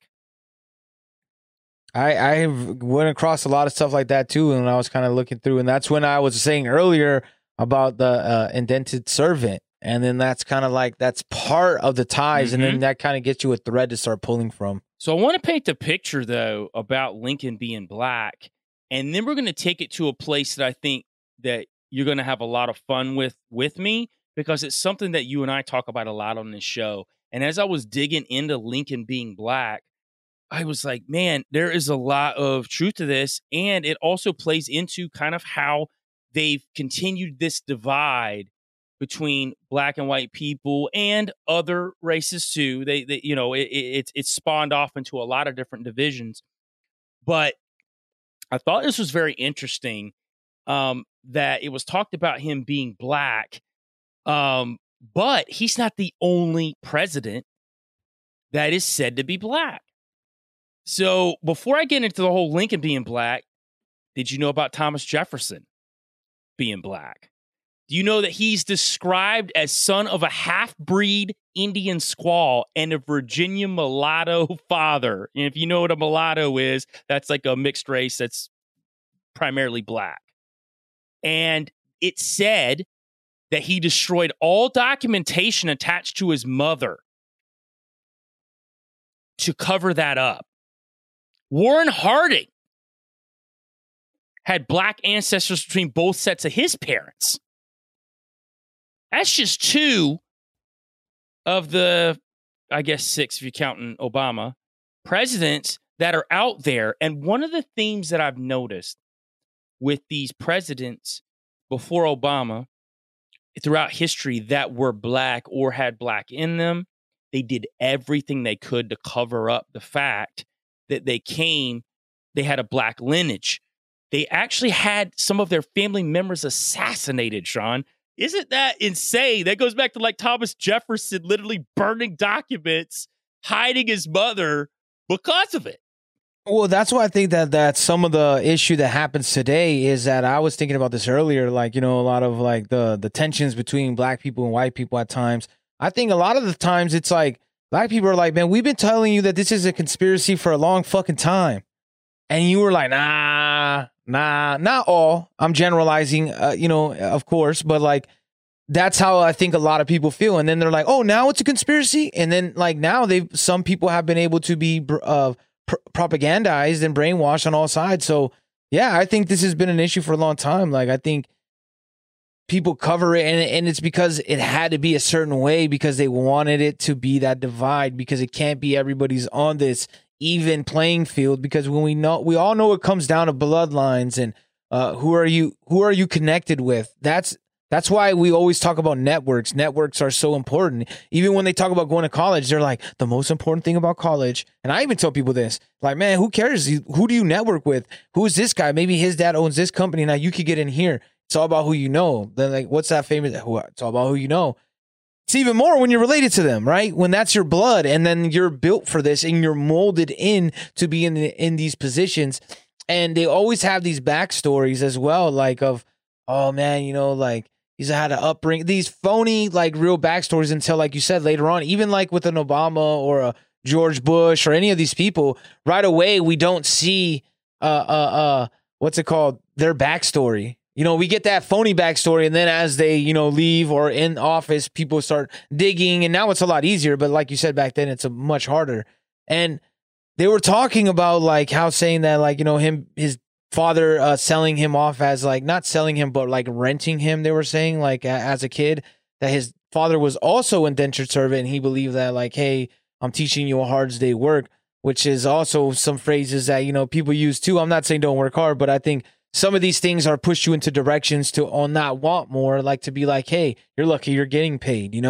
I went across a lot of stuff like that too, and I was kind of looking through, and that's when I was saying earlier about the indented servant, and then that's kind of like that's part of the ties, and then that kind of gets you a thread to start pulling from. So I want to paint the picture though about Lincoln being black, and then we're going to take it to a place that I think that you're going to have a lot of fun with me, because it's something that you and I talk about a lot on this show. And as I was digging into Lincoln being black, I was like, man, there is a lot of truth to this. And it also plays into kind of how they've continued this divide between black and white people and other races too. They you know, it's spawned off into a lot of different divisions. But I thought this was very interesting, that it was talked about him being black. But he's not the only president that is said to be black. So before I get into the whole Lincoln being black, did you know about Thomas Jefferson being black? Do you know that he's described as son of a half-breed Indian squaw and a Virginia mulatto father? And if you know what a mulatto is, that's like a mixed race that's primarily black. And it said that he destroyed all documentation attached to his mother to cover that up. Warren Harding had black ancestors between both sets of his parents. That's just two of the, I guess, 6, if you're counting Obama, presidents that are out there. And one of the themes that I've noticed with these presidents before Obama throughout history that were black or had black in them, they did everything they could to cover up the fact that they had a black lineage. They actually had some of their family members assassinated, Sean. Isn't that insane? That goes back to like Thomas Jefferson literally burning documents, hiding his mother because of it. Well, that's why I think that some of the issue that happens today is that I was thinking about this earlier, like, you know, a lot of like the tensions between black people and white people at times. I think a lot of the times it's like black people are like, man, we've been telling you that this is a conspiracy for a long fucking time. And you were like, nah, not all. I'm generalizing, you know, of course, but like, that's how I think a lot of people feel. And then they're like, oh, now it's a conspiracy. And then like now some people have been able to be propagandized and brainwashed on all sides. So yeah, I think this has been an issue for a long time. Like I think people cover it and it's because it had to be a certain way because they wanted it to be that divide, because it can't be everybody's on this even playing field, because when we all know it comes down to bloodlines and who are you connected with. That's why we always talk about networks. Networks are so important. Even when they talk about going to college, they're like, the most important thing about college. And I even tell people this, like, man, who cares? Who do you network with? Who is this guy? Maybe his dad owns this company. Now you could get in here. It's all about who you know. Then like, what's that famous? It's all about who you know. It's even more when you're related to them, right? When that's your blood and then you're built for this and you're molded in to be in these positions. And they always have these backstories as well, like of, oh man, you know, like, he's had an upbringing, these phony, like real backstories until, like you said, later on, even like with an Obama or a George Bush or any of these people, right away, we don't see, what's it called? Their backstory. You know, we get that phony backstory. And then as they, you know, leave or in office, people start digging. And now it's a lot easier. But like you said back then, it's a much harder. And they were talking about like how saying that, like, you know, his father selling him off as like, not selling him, but like renting him. They were saying like as a kid that his father was also indentured servant. And he believed that like, hey, I'm teaching you a hard day's work, which is also some phrases that, you know, people use too. I'm not saying don't work hard, but I think some of these things are push you into directions to not want more, like to be like, hey, you're lucky you're getting paid, you know?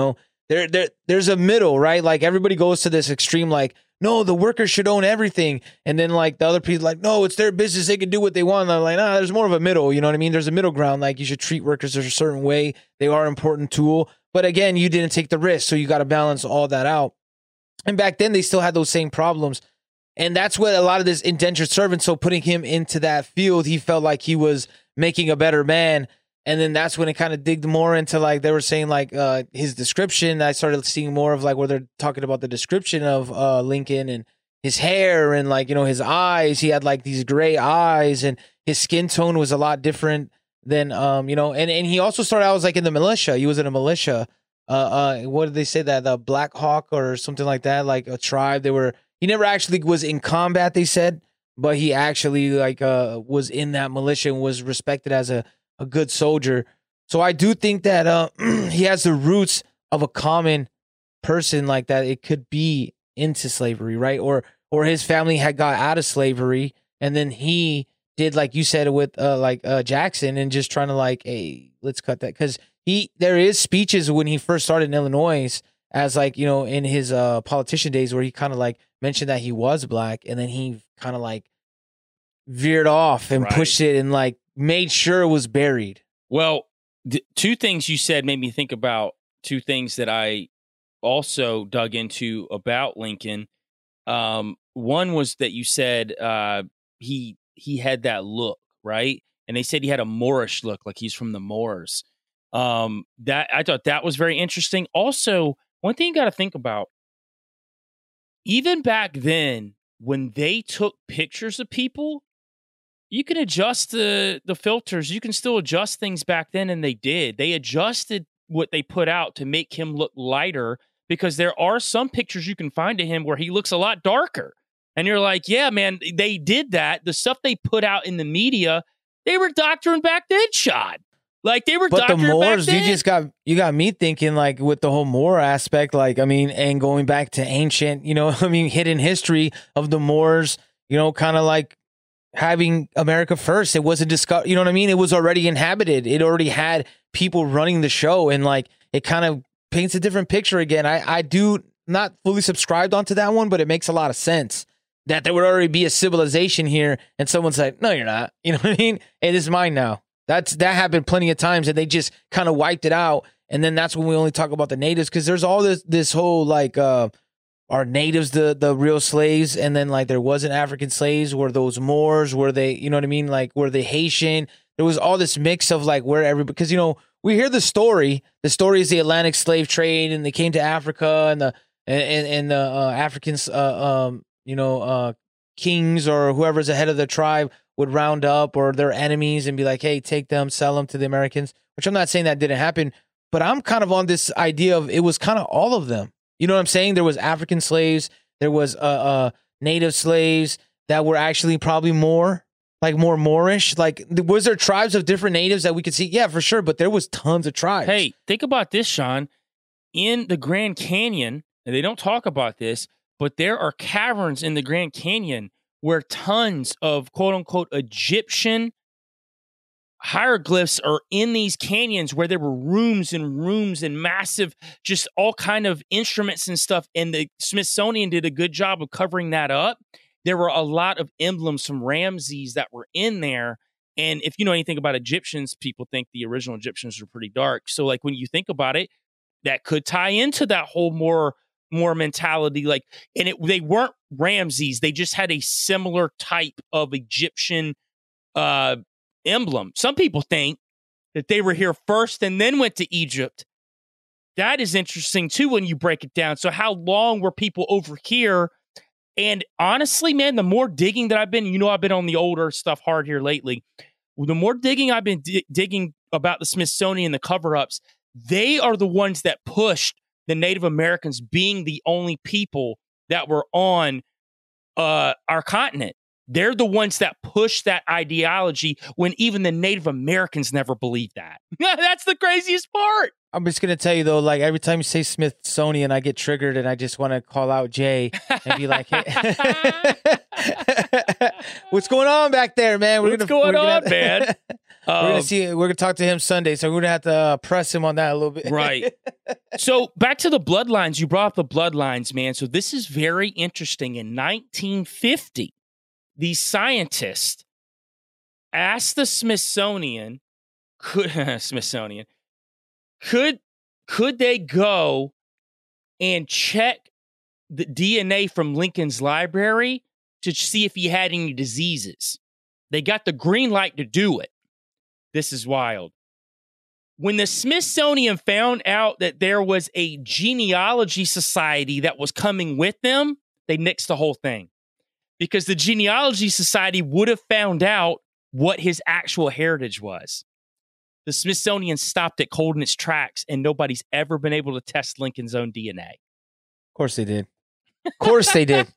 there's a middle, right? Like everybody goes to this extreme, like, no, the workers should own everything. And then like the other people like, no, it's their business. They can do what they want. And I'm like, nah, there's more of a middle. You know what I mean? There's a middle ground. Like you should treat workers a certain way. They are an important tool. But again, you didn't take the risk. So you got to balance all that out. And back then they still had those same problems. And that's what a lot of this indentured servant. So putting him into that field, he felt like he was making a better man. And then that's when it kind of digged more into like, they were saying like his description. I started seeing more of like where they're talking about the description of Lincoln and his hair and like, you know, his eyes. He had like these gray eyes and his skin tone was a lot different than, you know, and he also started out was like in the militia. He was in a militia. What did they say that? The Black Hawk or something like that, like a tribe. He never actually was in combat, they said, but he actually like was in that militia and was respected as a good soldier. So I do think that he has the roots of a common person like that. It could be into slavery, right? Or his family had got out of slavery and then he did like you said with Jackson and just trying to like, hey, let's cut that. Because there is speeches when he first started in Illinois as like, you know, in his politician days where he kind of like mentioned that he was black and then he kind of like veered off and pushed it and like made sure it was buried. Well, two things you said made me think about two things that I also dug into about Lincoln. One was that you said he had that look, right? And they said he had a Moorish look, like he's from the Moors. That I thought that was very interesting. Also, one thing you got to think about, even back then, when they took pictures of people, you can adjust the filters. You can still adjust things back then, and they did. They adjusted what they put out to make him look lighter because there are some pictures you can find of him where he looks a lot darker. And you're like, yeah, man, they did that. The stuff they put out in the media, they were doctoring back then, Shad. Like they were but the Moors, back then. you got me thinking like with the whole Moor aspect, like, I mean, and going back to ancient, you know, I mean, hidden history of the Moors, you know, kind of like having America first. It wasn't discovered, you know what I mean? It was already inhabited. It already had people running the show and like it kind of paints a different picture again. I do not fully subscribed onto that one, but it makes a lot of sense that there would already be a civilization here and someone's like, no, you're not. You know what I mean? It is mine now. That happened plenty of times and they just kind of wiped it out. And then that's when we only talk about the natives because there's all this whole like are natives the real slaves, and then like there wasn't African slaves, were those Moors, were they, you know what I mean, like were they Haitian? There was all this mix of like where because you know we hear the story is the Atlantic slave trade and they came to Africa and the Africans kings or whoever's the head of the tribe would round up or their enemies and be like, hey, take them, sell them to the Americans, which I'm not saying that didn't happen, but I'm kind of on this idea of it was kind of all of them. You know what I'm saying? There was African slaves, there was native slaves that were actually probably more Moorish. Like, was there tribes of different natives that we could see? Yeah, for sure, but there was tons of tribes. Hey, think about this, Sean. In the Grand Canyon, and they don't talk about this, but there are caverns in the Grand Canyon where tons of quote-unquote Egyptian hieroglyphs are in these canyons where there were rooms and massive, just all kind of instruments and stuff. And the Smithsonian did a good job of covering that up. There were a lot of emblems from Ramses that were in there. And if you know anything about Egyptians, people think the original Egyptians were pretty dark. So like when you think about it, that could tie into that whole more mentality. Like, and they weren't Ramses. They just had a similar type of Egyptian emblem. Some people think that they were here first and then went to Egypt. That is interesting too when you break it down. So how long were people over here? And honestly, man, the more digging that I've been, you know, I've been on the older stuff hard here lately. The more digging I've been digging about the Smithsonian, the cover-ups, they are the ones that pushed the Native Americans being the only people that were on our continent. They're the ones that push that ideology when even the Native Americans never believed that. That's the craziest part. I'm just going to tell you, though, like every time you say Smithsonian, I get triggered and I just want to call out Jay and be like, hey, what's going on back there, man? What's going on, man? We're gonna talk to him Sunday, so we're gonna have to press him on that a little bit. Right. So back to the bloodlines. You brought up the bloodlines, man. So this is very interesting. In 1950, these scientists asked the Smithsonian, could they go and check the DNA from Lincoln's library to see if he had any diseases? They got the green light to do it. This is wild. When the Smithsonian found out that there was a genealogy society that was coming with them, they nixed the whole thing. Because the genealogy society would have found out what his actual heritage was. The Smithsonian stopped it cold in its tracks, and nobody's ever been able to test Lincoln's own DNA. Of course they did. Of course they did.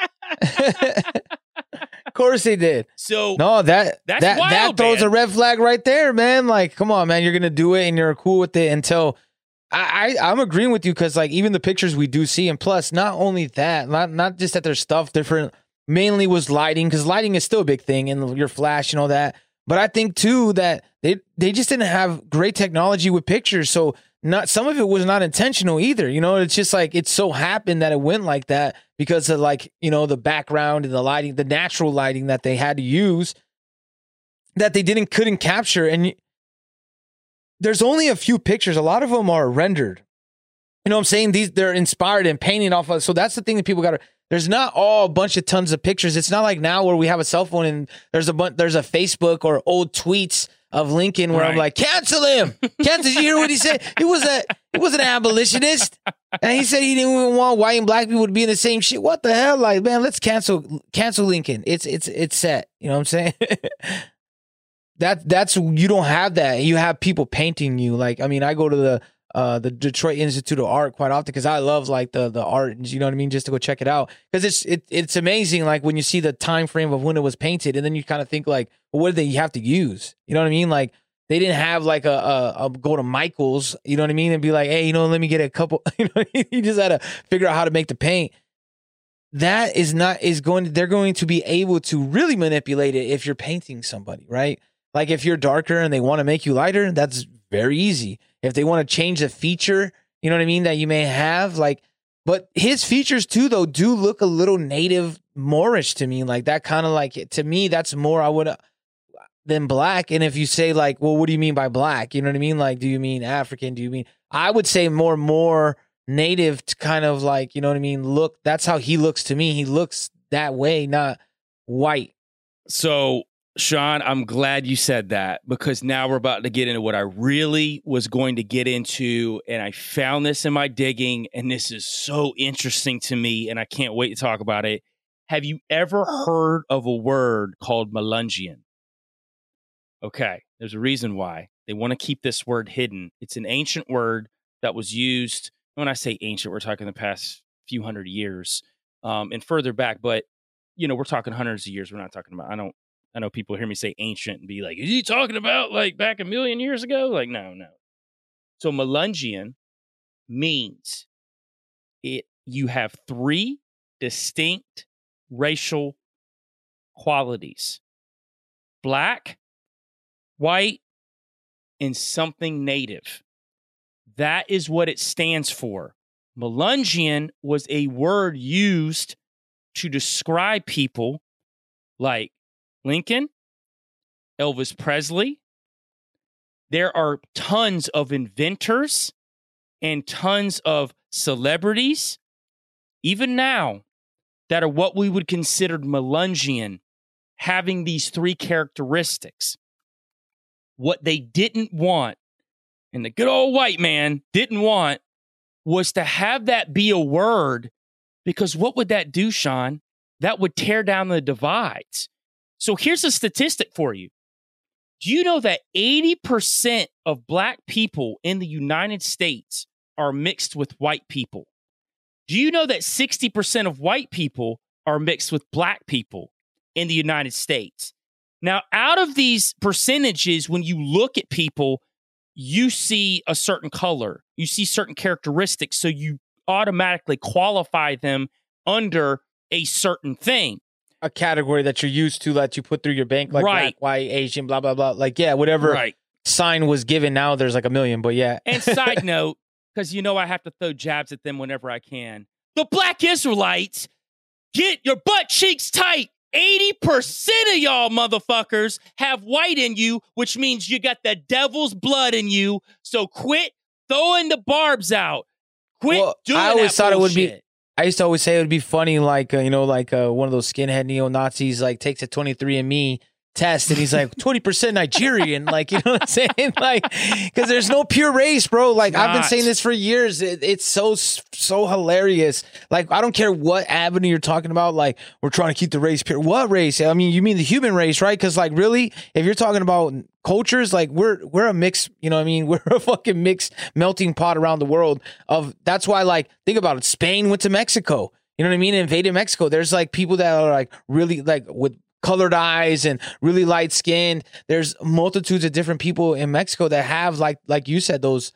Of course they did. So no, that wild, throws man. a red flag right there, man. Like, come on, man, you're gonna do it and you're cool with it until I'm agreeing with you because like even the pictures we do see, and plus not only that, not just that there's stuff different. Mainly was lighting because lighting is still a big thing and your flash and all that. But I think too that they just didn't have great technology with pictures, so not some of it was not intentional either. You know, it's just like it so happened that it went like that because of like, you know, the background and the lighting, the natural lighting that they had to use that they couldn't capture. And there's only a few pictures. A lot of them are rendered. You know what I'm saying? They're inspired and painted off of. So that's the thing that people got to. There's not a bunch of tons of pictures. It's not like now where we have a cell phone and there's a Facebook or old tweets of Lincoln where I'm like, cancel him. Cancel. Did you hear what he said? He was an abolitionist. And he said he didn't even want white and black people to be in the same shit. What the hell? Like, man, let's cancel Lincoln. It's set. You know what I'm saying? That's you don't have that. You have people painting you. Like, I mean, I go to the Detroit Institute of Art quite often because I love like the art, you know what I mean, just to go check it out because it's amazing. Like when you see the time frame of when it was painted, and then you kind of think like, well, what did they have to use? You know what I mean? Like they didn't have like a go to Michael's, you know what I mean, and be like, hey, you know, let me get a couple. You know, you just had to figure out how to make the paint. They're going to be able to really manipulate it if you're painting somebody, right? Like if you're darker and they want to make you lighter, that's very easy. If they want to change a feature, you know what I mean, that you may have, like, but his features too, though, do look a little native Moorish to me. Like that kind of like, to me, that's more I would than black. And if you say like, well, what do you mean by black? You know what I mean? Like, do you mean African? Do you mean, I would say more native to kind of like, you know what I mean? Look, that's how he looks to me. He looks that way, not white. So Sean, I'm glad you said that because now we're about to get into what I really was going to get into. And I found this in my digging, and this is so interesting to me, and I can't wait to talk about it. Have you ever heard of a word called Melungeon? Okay, there's a reason why. They want to keep this word hidden. It's an ancient word that was used. When I say ancient, we're talking the past few hundred years and further back. But, you know, we're talking hundreds of years. We're not talking about, I know people hear me say ancient and be like, is he talking about like back a million years ago? Like, no. So Melungeon means you have three distinct racial qualities: black, white, and something native. That is what it stands for. Melungeon was a word used to describe people like Lincoln, Elvis Presley. There are tons of inventors and tons of celebrities, even now, that are what we would consider Melungeon, having these three characteristics. What they didn't want, and the good old white man didn't want, was to have that be a word, because what would that do, Sean? That would tear down the divides. So here's a statistic for you. Do you know that 80% of black people in the United States are mixed with white people? Do you know that 60% of white people are mixed with black people in the United States? Now, out of these percentages, when you look at people, you see a certain color, you see certain characteristics, so you automatically qualify them under a certain thing. a category that you're used to that you put through your bank, like Right. black, white, Asian, blah, blah, blah. Like, yeah, whatever Right. sign was given. Now there's like a million, but yeah. And side note, because I have to throw jabs at them whenever I can. The Black Israelites, get your butt cheeks tight. 80% of y'all motherfuckers have white in you, which means you got the devil's blood in you. So quit throwing the barbs out. Quit doing I always that thought it would be. bullshit. I used to always say it would be funny, like one of those skinhead neo Nazis like takes a 23andMe test and he's like 20% Nigerian, like, you know what I'm saying, like, because there's no pure race, bro. Like I've been saying this for years. It's so hilarious. Like I don't care what avenue you're talking about. Like we're trying to keep the race pure. What race? I mean, you mean the human race, right? Because like really, if you're talking about cultures, like we're a mix. You know what I mean? We're a fucking mixed melting pot around the world. That's why, like, think about it. Spain went to Mexico. You know what I mean? Invaded Mexico. There's like people that are like really like with colored eyes and really light skinned. There's multitudes of different people in Mexico that have like you said, those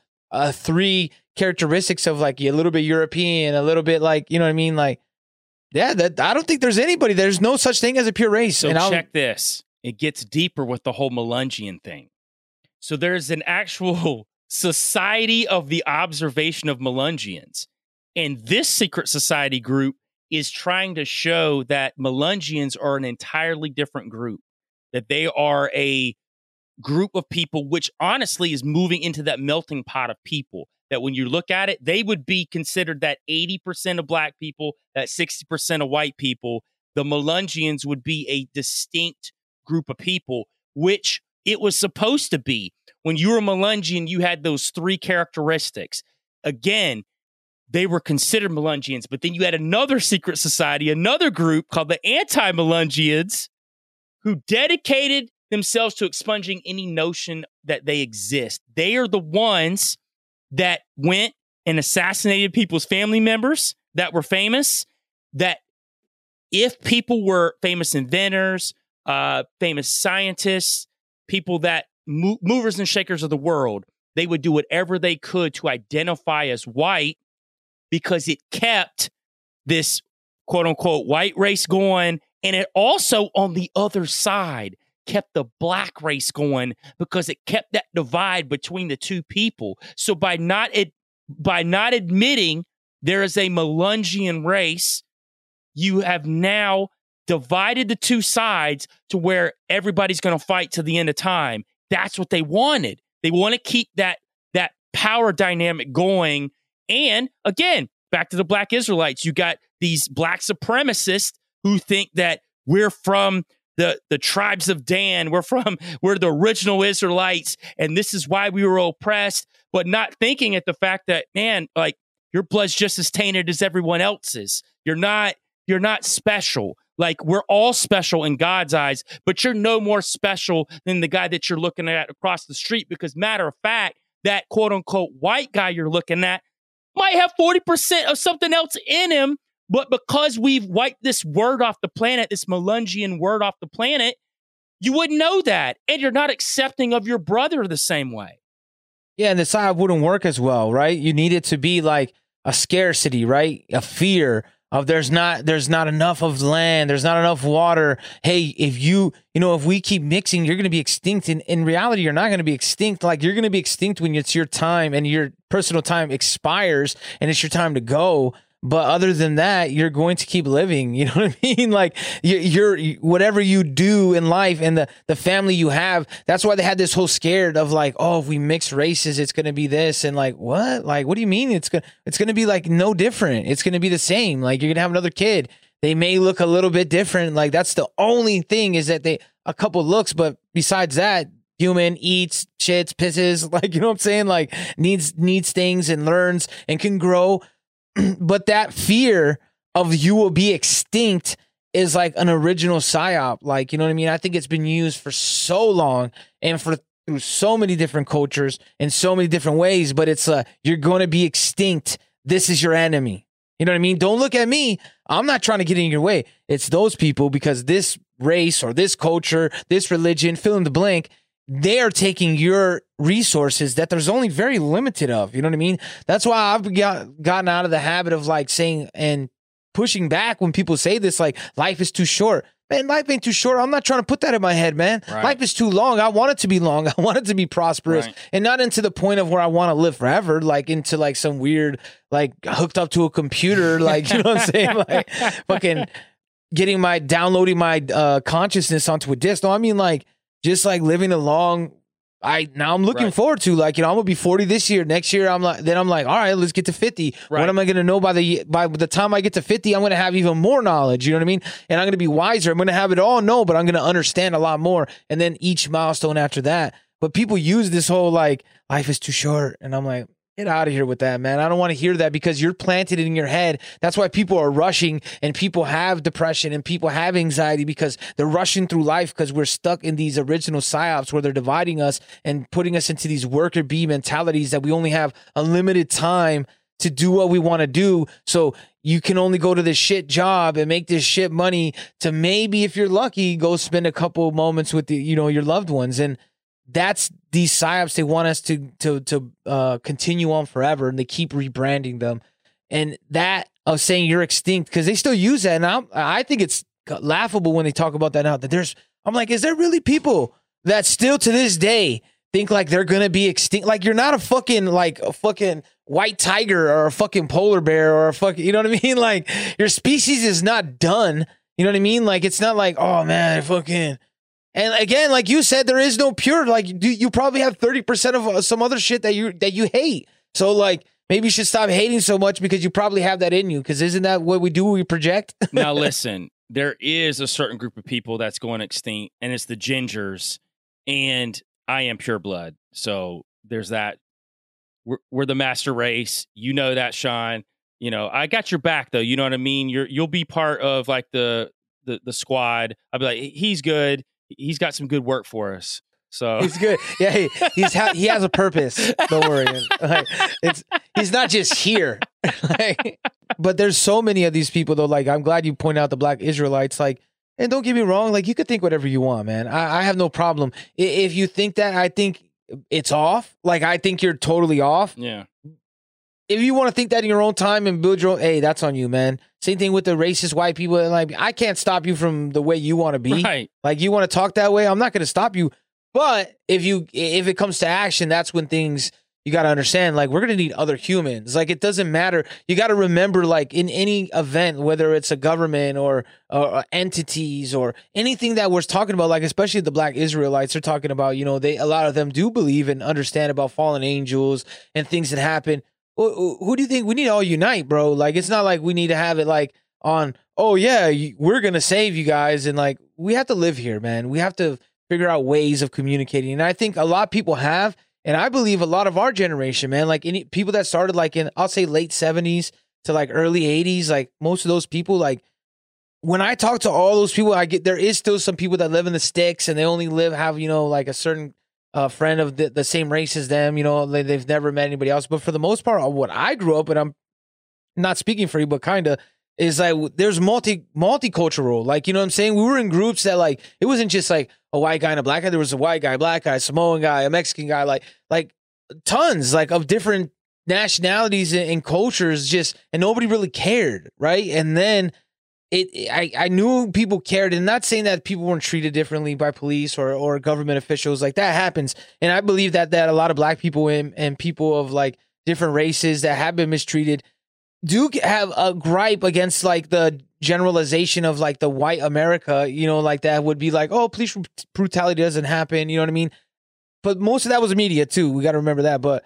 3 characteristics of like a little bit European, a little bit like, you know what I mean? Like, yeah, that I don't think there's anybody. There's no such thing as a pure race. So check this. It gets deeper with the whole Melungian thing. So there's an actual Society of the Observation of Melungians. And this secret society group is trying to show that Melungians are an entirely different group, that they are a group of people which honestly is moving into that melting pot of people, that when you look at it, they would be considered that 80% of black people, that 60% of white people. The Melungians would be a distinct group of people, which it was supposed to be. When you were a Melungian, you had those 3 characteristics. Again, they were considered Melungians, but then you had another secret society, another group called the Anti-Melungians, who dedicated themselves to expunging any notion that they exist. They are the ones that went and assassinated people's family members that were famous, that if people were famous inventors, famous scientists, people that movers and shakers of the world, they would do whatever they could to identify as white, because it kept this quote unquote white race going. And it also, on the other side, kept the black race going, because it kept that divide between the two people. So by not admitting there is a Melungian race, you have now divided the two sides to where everybody's going to fight to the end of time. That's what they wanted. They want to keep that power dynamic going. And again, back to the Black Israelites, you got these black supremacists who think that we're from the tribes of Dan. We're the original Israelites, and this is why we were oppressed, but not thinking at the fact that, man, like, your blood's just as tainted as everyone else's. You're not special. Like, we're all special in God's eyes, but you're no more special than the guy that you're looking at across the street, because matter of fact, that quote unquote white guy you're looking at might have 40% of something else in him, but because we've wiped this word off the planet, this Melungian word off the planet, you wouldn't know that. And you're not accepting of your brother the same way. Yeah, and the side wouldn't work as well, right? You need it to be like a scarcity, right? A fear of there's not enough of land, there's not enough water. Hey, if if we keep mixing, you're going to be extinct. In reality, you're not going to be extinct. Like, you're going to be extinct when it's your time and your personal time expires and it's your time to go. But other than that, you're going to keep living. You know what I mean? Like, you're whatever you do in life and the family you have. That's why they had this whole scared of like, oh, if we mix races, it's going to be this. And like, what? Like, what do you mean? It's going to be like no different. It's going to be the same. Like, you're going to have another kid. They may look a little bit different. Like, that's the only thing, is that a couple looks. But besides that, human, eats, shits, pisses. Like, you know what I'm saying? Like, needs things and learns and can grow. But that fear of you will be extinct is like an original psyop. Like, you know what I mean? I think it's been used for so long and through so many different cultures in so many different ways. But it's you're going to be extinct. This is your enemy. You know what I mean? Don't look at me. I'm not trying to get in your way. It's those people, because this race or this culture, this religion, fill in the blank, they are taking your resources that there's only very limited of. You know what I mean? That's why I've gotten out of the habit of like saying and pushing back when people say this, like, life is too short. Man, life ain't too short. I'm not trying to put that in my head, man. Right. Life is too long. I want it to be long. I want it to be prosperous, Right. and not into the point of where I want to live forever, like into like some weird, like hooked up to a computer, like, you know what I'm saying? Like fucking downloading my consciousness onto a disc. No, I mean like just like living a long. I'm looking Right. forward to, like, you know, I'm gonna be 40 this year. Next year, I'm like, all right, let's get to 50. Right. What am I gonna know by the time I get to 50? I'm gonna have even more knowledge. You know what I mean? And I'm gonna be wiser. I'm gonna have it all. No, but I'm gonna understand a lot more. And then each milestone after that. But people use this whole like life is too short, and I'm like, get out of here with that, man. I don't want to hear that because you're planted in your head. That's why people are rushing and people have depression and people have anxiety because they're rushing through life because we're stuck in these original psyops where they're dividing us and putting us into these worker bee mentalities that we only have a limited time to do what we want to do. So you can only go to this shit job and make this shit money to maybe, if you're lucky, go spend a couple moments with your loved ones. And that's these psyops. They want us to continue on forever, and they keep rebranding them. And that of saying you're extinct, because they still use that. And I think it's laughable when they talk about that now. I'm like, is there really people that still to this day think like they're gonna be extinct? Like you're not a fucking white tiger or a fucking polar bear or a fucking, you know what I mean? Like your species is not done. You know what I mean? Like it's not like, oh man, fucking. And again, like you said, there is no pure. Like you probably have 30% of some other shit that you hate. So like maybe you should stop hating so much because you probably have that in you. Because isn't that what we do? We project. Now listen, there is a certain group of people that's going extinct, and it's the gingers. And I am pure blood, so there's that. We're the master race. You know that, Sean. You know I got your back though. You know what I mean. You'll be part of like the squad. I'll be like, he's good. He's got some good work for us. So He's good. Yeah, he has a purpose. Don't worry. Like, he's not just here. Like, but there's so many of these people though. Like I'm glad you point out the Black Israelites. Like, and don't get me wrong. Like you could think whatever you want, man. I have no problem. If you think that, I think it's off. Like I think you're totally off. yeah. If you want to think that in your own time and build your own, hey, that's on you, man. Same thing with the racist white people. Like, I can't stop you from the way you want to be. Right. Like, you want to talk that way, I'm not going to stop you. But if it comes to action, that's when things, you got to understand, like, we're going to need other humans. Like, it doesn't matter. You got to remember, like, in any event, whether it's a government or entities or anything that we're talking about, like, especially the Black Israelites are talking about, you know, a lot of them do believe and understand about fallen angels and things that happen. Who do you think we need to all unite, bro? Like, it's not like we need to have it like on, oh yeah, we're going to save you guys. And like, we have to live here, man. We have to figure out ways of communicating. And I think a lot of people have, and I believe a lot of our generation, man, like any people that started like in, I'll say late 70s to like early 80s, like most of those people, like when I talk to all those people, there is still some people that live in the sticks and they only have, you know, like a certain friend of the same race as them, you know, they've never met anybody else. But for the most part, what I grew up, and I'm not speaking for you, but kind of, is like there's multicultural. Like, you know what I'm saying? We were in groups that like, it wasn't just like a white guy and a black guy. There was a white guy, black guy, Samoan guy, a Mexican guy, like tons like of different nationalities and cultures just, and nobody really cared. Right. And then I knew people cared, and not saying that people weren't treated differently by police or government officials. Like that happens. And I believe that a lot of black people and people of like different races that have been mistreated do have a gripe against like the generalization of like the white America, you know, like that would be like, oh, police brutality doesn't happen. You know what I mean? But most of that was media too. We got to remember that. But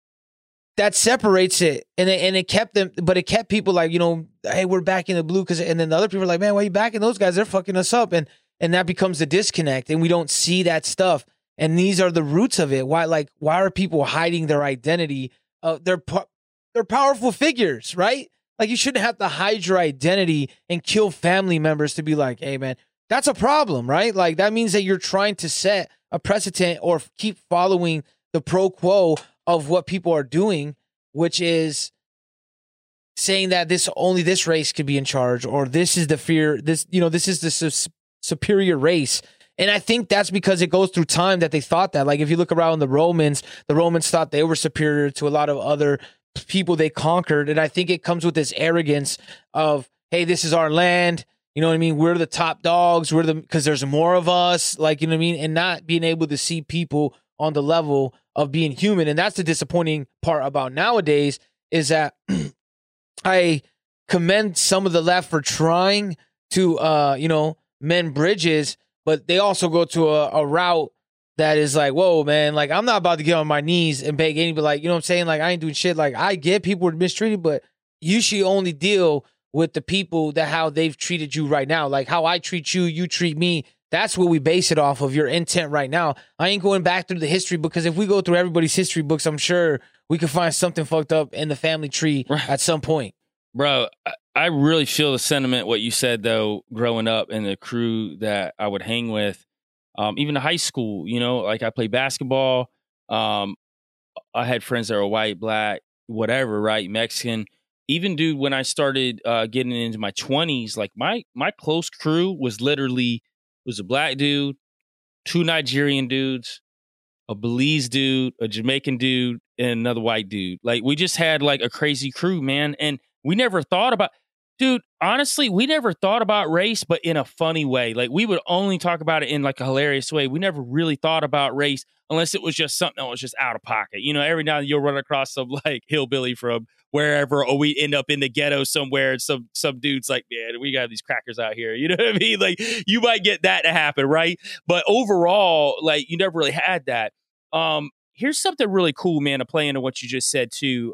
that separates it, and it kept them, but it kept people like, you know, hey, we're back in the blue, and then the other people are like, man, why are you backing those guys? They're fucking us up, and that becomes the disconnect, and we don't see that stuff, and these are the roots of it. Why are people hiding their identity? They're powerful figures, right? Like you shouldn't have to hide your identity and kill family members to be like, hey, man, that's a problem, right? Like that means that you're trying to set a precedent or keep following the pro quo of what people are doing, which is saying that only this race could be in charge, or this is the superior race. And I think that's because it goes through time that they thought that. Like if you look around the Romans thought they were superior to a lot of other people they conquered. And I think it comes with this arrogance of, hey, this is our land. You know what I mean? We're the top dogs. Because there's more of us, like, you know what I mean? And not being able to see people on the level of being human. And that's the disappointing part about nowadays is that I commend some of the left for trying to, mend bridges, but they also go to a route that is like, whoa, man, like, I'm not about to get on my knees and beg anybody, like, you know what I'm saying? Like, I ain't doing shit. Like, I get people were mistreated, but you should only deal with the people that how they've treated you right now. Like, how I treat you, you treat me. That's what we base it off of, your intent right now. I ain't going back through the history, because if we go through everybody's history books, I'm sure we could find something fucked up in the family tree at some point. Bro, I really feel the sentiment, what you said, though, growing up and the crew that I would hang with, even in high school, like I played basketball. I had friends that were white, black, whatever, right? Mexican. Even, dude, when I started getting into my 20s, like my close crew was a black dude, 2 Nigerian dudes, a Belize dude, a Jamaican dude, and another white dude. Like, we just had like a crazy crew, man. And we never thought about, dude, honestly, we never thought about race, but in a funny way. Like, we would only talk about it in like a hilarious way. We never really thought about race unless it was just something that was just out of pocket. Every now and then you'll run across some like hillbilly from wherever, or we end up in the ghetto somewhere, and some dude's like, man, we got these crackers out here. You know what I mean? Like, you might get that to happen, right? But overall, like, you never really had that. Here's something really cool, man, to play into what you just said too.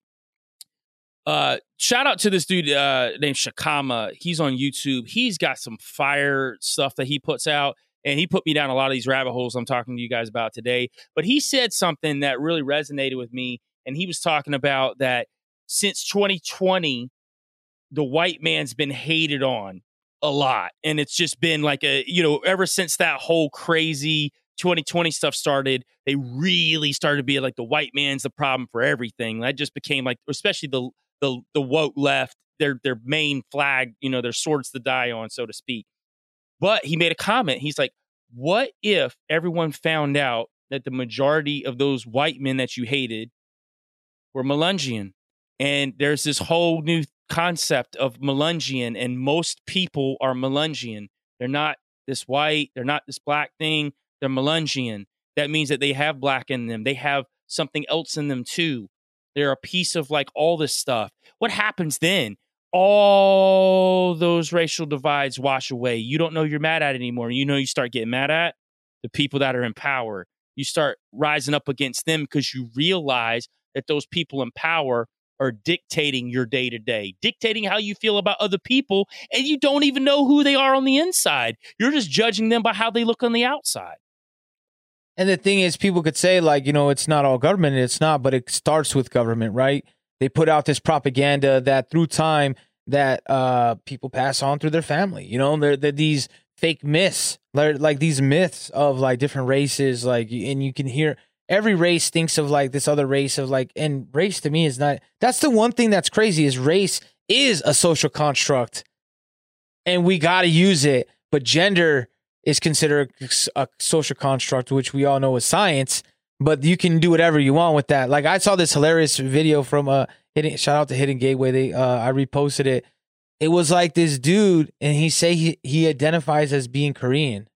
Shout out to this dude named Shakama. He's on YouTube. He's got some fire stuff that he puts out, and he put me down a lot of these rabbit holes I'm talking to you guys about today. But he said something that really resonated with me, and he was talking about that since 2020, the white man's been hated on a lot. And it's just been like ever since that whole crazy 2020 stuff started, they really started to be like the white man's the problem for everything. That just became like, especially the woke left, their main flag, their swords to die on, so to speak. But he made a comment. He's like, what if everyone found out that the majority of those white men that you hated were Melungian? And there's this whole new concept of Melungian, and most people are Melungian. They're not this white, they're not this black thing, they're Melungian. That means that they have black in them. They have something else in them too. They're a piece of like all this stuff. What happens then? All those racial divides wash away. You don't know you're mad at anymore. You start getting mad at the people that are in power. You start rising up against them because you realize that those people in power are dictating your day to day, dictating how you feel about other people, and you don't even know who they are on the inside. You're just judging them by how they look on the outside. And the thing is, people could say, like, it's not all government. It's not, but it starts with government, right? They put out this propaganda that through time that people pass on through their family. They're these fake myths, like these myths of like different races, like, and you can hear every race thinks of like this other race of like, and race to me is not, that's the one thing that's crazy is race is a social construct and we got to use it. But gender is considered a social construct, which we all know is science, but you can do whatever you want with that. Like, I saw this hilarious video from shout out to Hidden Gateway. I reposted it. It was like this dude, and he identifies as being Korean.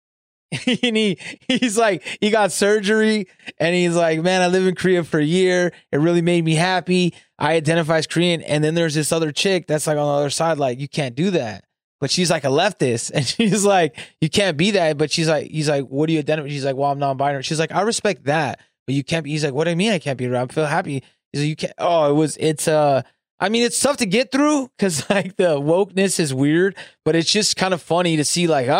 And he's like, he got surgery, and he's like, man, I live in Korea for a year. It really made me happy. I identify as Korean. And then there's this other chick that's like on the other side, like, you can't do that. But she's like a leftist, and she's like, you can't be that. But he's like, what do you identify? She's like, well, I'm non-binary. She's like, I respect that, but you can't be. He's like, what do you mean I can't be? I feel happy. He's like, you can't. Oh, I mean, it's tough to get through because like the wokeness is weird, but it's just kind of funny to see like,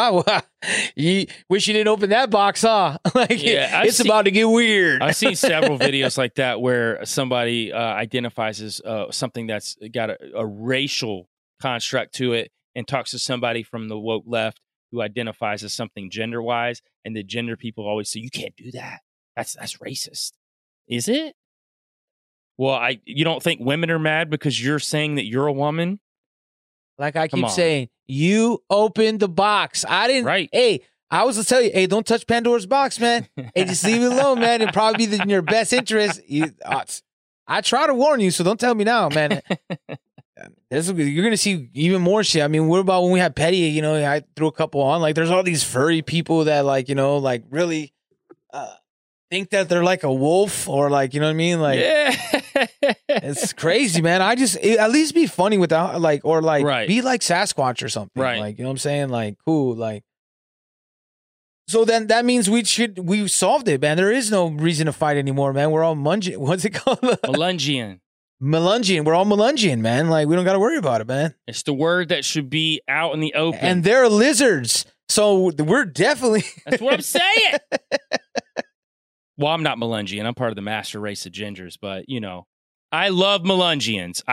you wish you didn't open that box, huh? Like, yeah, it's about to get weird. I've seen several videos like that where somebody identifies as something that's got a racial construct to it and talks to somebody from the woke left who identifies as something gender-wise, and the gender people always say, you can't do that. That's racist. Is it? Well, you don't think women are mad because you're saying that you're a woman? Like I keep saying, you opened the box. I didn't. Right. Hey, I was to tell you, hey, don't touch Pandora's box, man. Hey, just leave it alone, man. It'd probably be in your best interest. I try to warn you, so don't tell me now, man. you're gonna see even more shit. I mean, what about when we had Petty? You know, I threw a couple on. Like, there's all these furry people that, like, you know, like really think that they're like a wolf, or like, you know what I mean? Like, Yeah. it's crazy, man. At least be funny without like, or like Right. be like Sasquatch or something. Right. Like, you know what I'm saying? Like, cool. Like, so then that means we solved it, man. There is no reason to fight anymore, man. We're all what's it called? Melungian. Melungian. We're all Melungian, man. Like, we don't got to worry about it, man. It's the word that should be out in the open. And they're lizards. So we're definitely. That's what I'm saying. Well, I'm not Melungian. I'm part of the master race of gingers, but, you know, I love Melungians.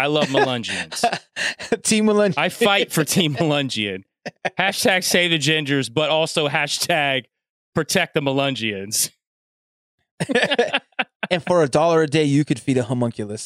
Team Melungian. I fight for Team Melungian. Hashtag save the gingers, but also hashtag protect the Melungians. And for $1 a day, you could feed a homunculus.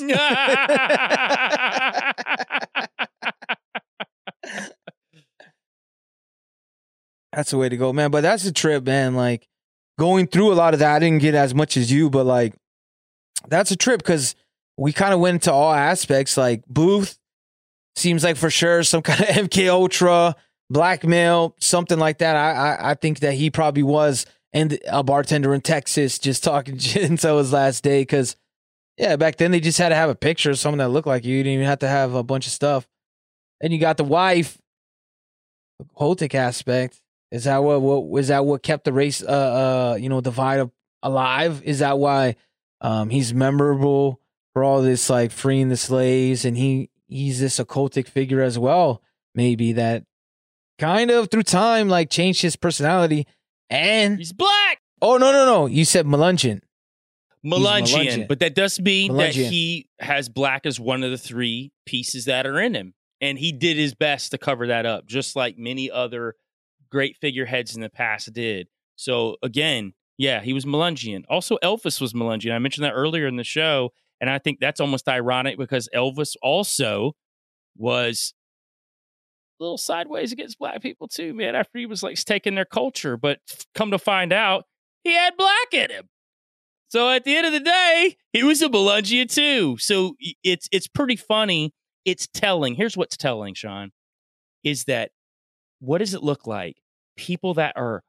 That's the way to go, man. But that's a trip, man. Like, going through a lot of that, I didn't get as much as you, but like, that's a trip because we kind of went into all aspects. Like, Booth seems like for sure some kind of MK Ultra blackmail, something like that. I think that he probably was, and a bartender in Texas just talking shit until his last day. Because yeah, back then they just had to have a picture of someone that looked like you. You didn't even have to have a bunch of stuff. And you got the wife, the Holtic aspect. Is that what kept the race, divide alive? Is that why he's memorable for all this, like, freeing the slaves, and he's this occultic figure as well, maybe, that kind of through time, like, changed his personality. And He's black. oh no, you said Melungian. Melungian, but that does mean that Melungian. he has black as one of the three pieces that are in him. And he did his best to cover that up, just like many other great figureheads in the past did. So again, yeah, he was Melungian. Also, Elvis was Melungian. I mentioned that earlier in the show, and I think that's almost ironic because Elvis also was a little sideways against black people too, man, after he was like taking their culture. But come to find out, he had black in him. So at the end of the day, he was a Melungian too. So it's pretty funny. It's telling. Here's what's telling, Sean, is that what does it look like? People that are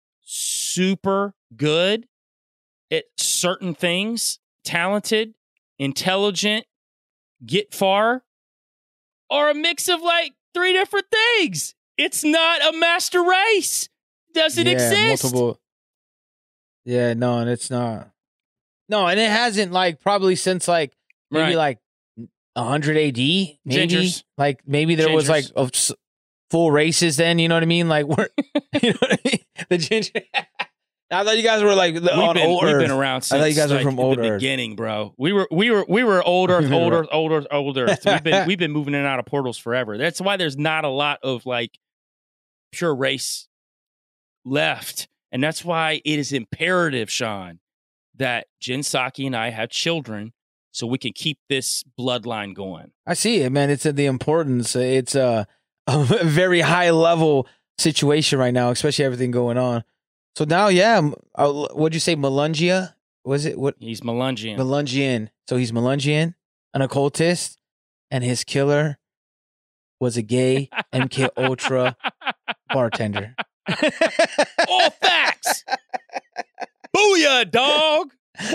super good at certain things, talented, intelligent, get far, are a mix of like three different things. It's not a master race. Doesn't exist. Multiple. Yeah, no, and it's not. No, and it hasn't, like, probably since like maybe Right. like 100 AD. Maybe Gingers. like maybe there was like Gingers. full races then. You know what I mean? Like, we're, you know what I mean? The ginger. I thought you guys were like on old we've Earth. been around since I thought you guys were like, from old the Earth. beginning, bro. We were old Earth, old Earth. We've been moving in and out of portals forever. That's why there's not a lot of like pure race left, and that's why it is imperative, Sean, that Jen Psaki and I have children so we can keep this bloodline going. I see it, man. It's the importance. It's a very high level situation right now, especially everything going on. So now, yeah, what'd you say, Melungia? Was it what? He's Melungian. Melungian. So he's Melungian, an occultist, and his killer was a gay MK Ultra bartender. All facts. Booyah, dog.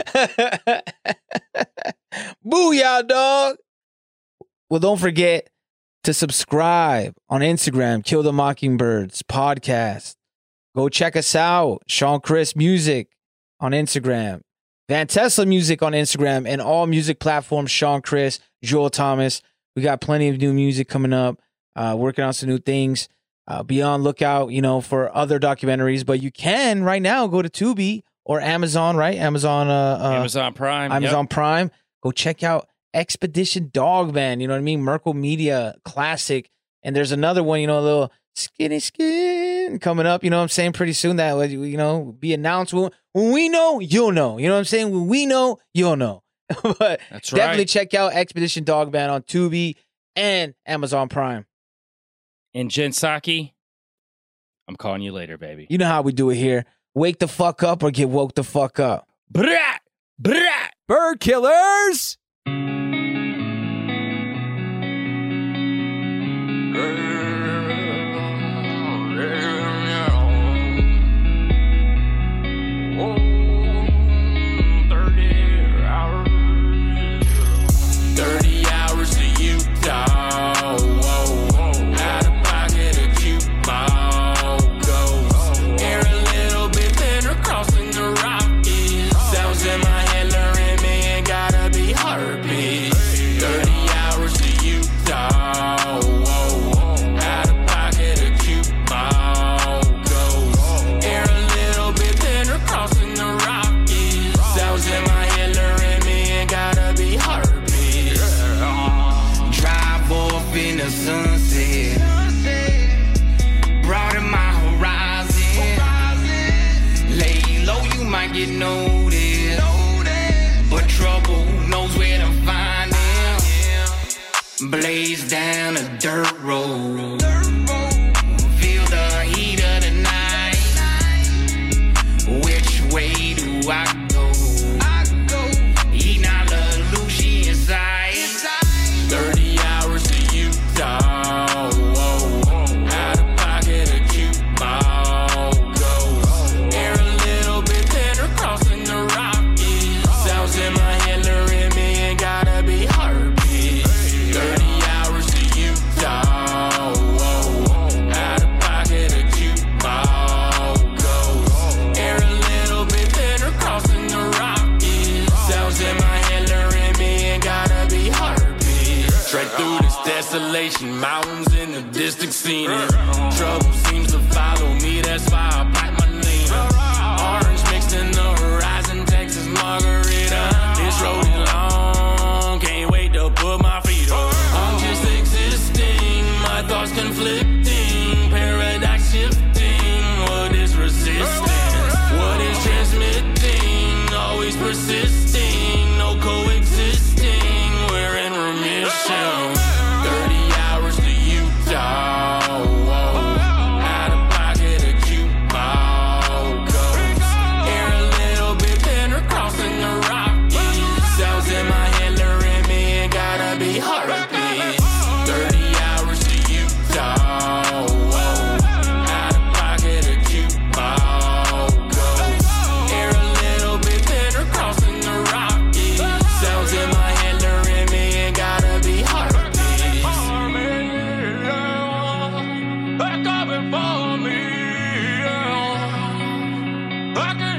Booyah, dog. Well, don't forget to subscribe on Instagram, Kill the Mockingbirds podcast. Go check us out, Sean Chris Music on Instagram, Van Tesla Music on Instagram, and all music platforms, Sean Chris, Joel Thomas. We got plenty of new music coming up, working on some new things. Be on lookout, for other documentaries, but you can right now go to Tubi or Amazon, right? Amazon Prime. Amazon Prime. Go check out Expedition Dogman. You know what I mean? Merkle Media classic. And there's another one, a little Skinny Skin coming up. You know what I'm saying? Pretty soon that will, be announced. When we know, you'll know. You know what I'm saying? When we know, you'll know. But That's definitely right. check out Expedition Dogman on Tubi and Amazon Prime. And Jen Psaki, I'm calling you later, baby. You know how we do it here. Wake the fuck up or get woke the fuck up. Brat! Brat! Bird killers! destination. Mountains in the distance seen it. Trouble seems to follow me, that's why I bite my name. Orange mixed in the horizon, Texas margarita. This road is long, can't wait to put my feet up. I'm just existing, my thoughts conflicting, paradigm shifting. What is resistance? What is transmitting? Always persisting, no coexisting. We're in remission. 30 hours to Utah. Whoa. Out of pocket, a cute ball goes. Air a little bit thinner, crossing the Rockies. Cells in my head luring me, it gotta be heartbeat. 30 hours to Utah. Whoa. Out of pocket, a cute ball goes. Air a little bit thinner, crossing the Rockies. Cells in my head luring me, it gotta be heartbeat. They're coming for me. I can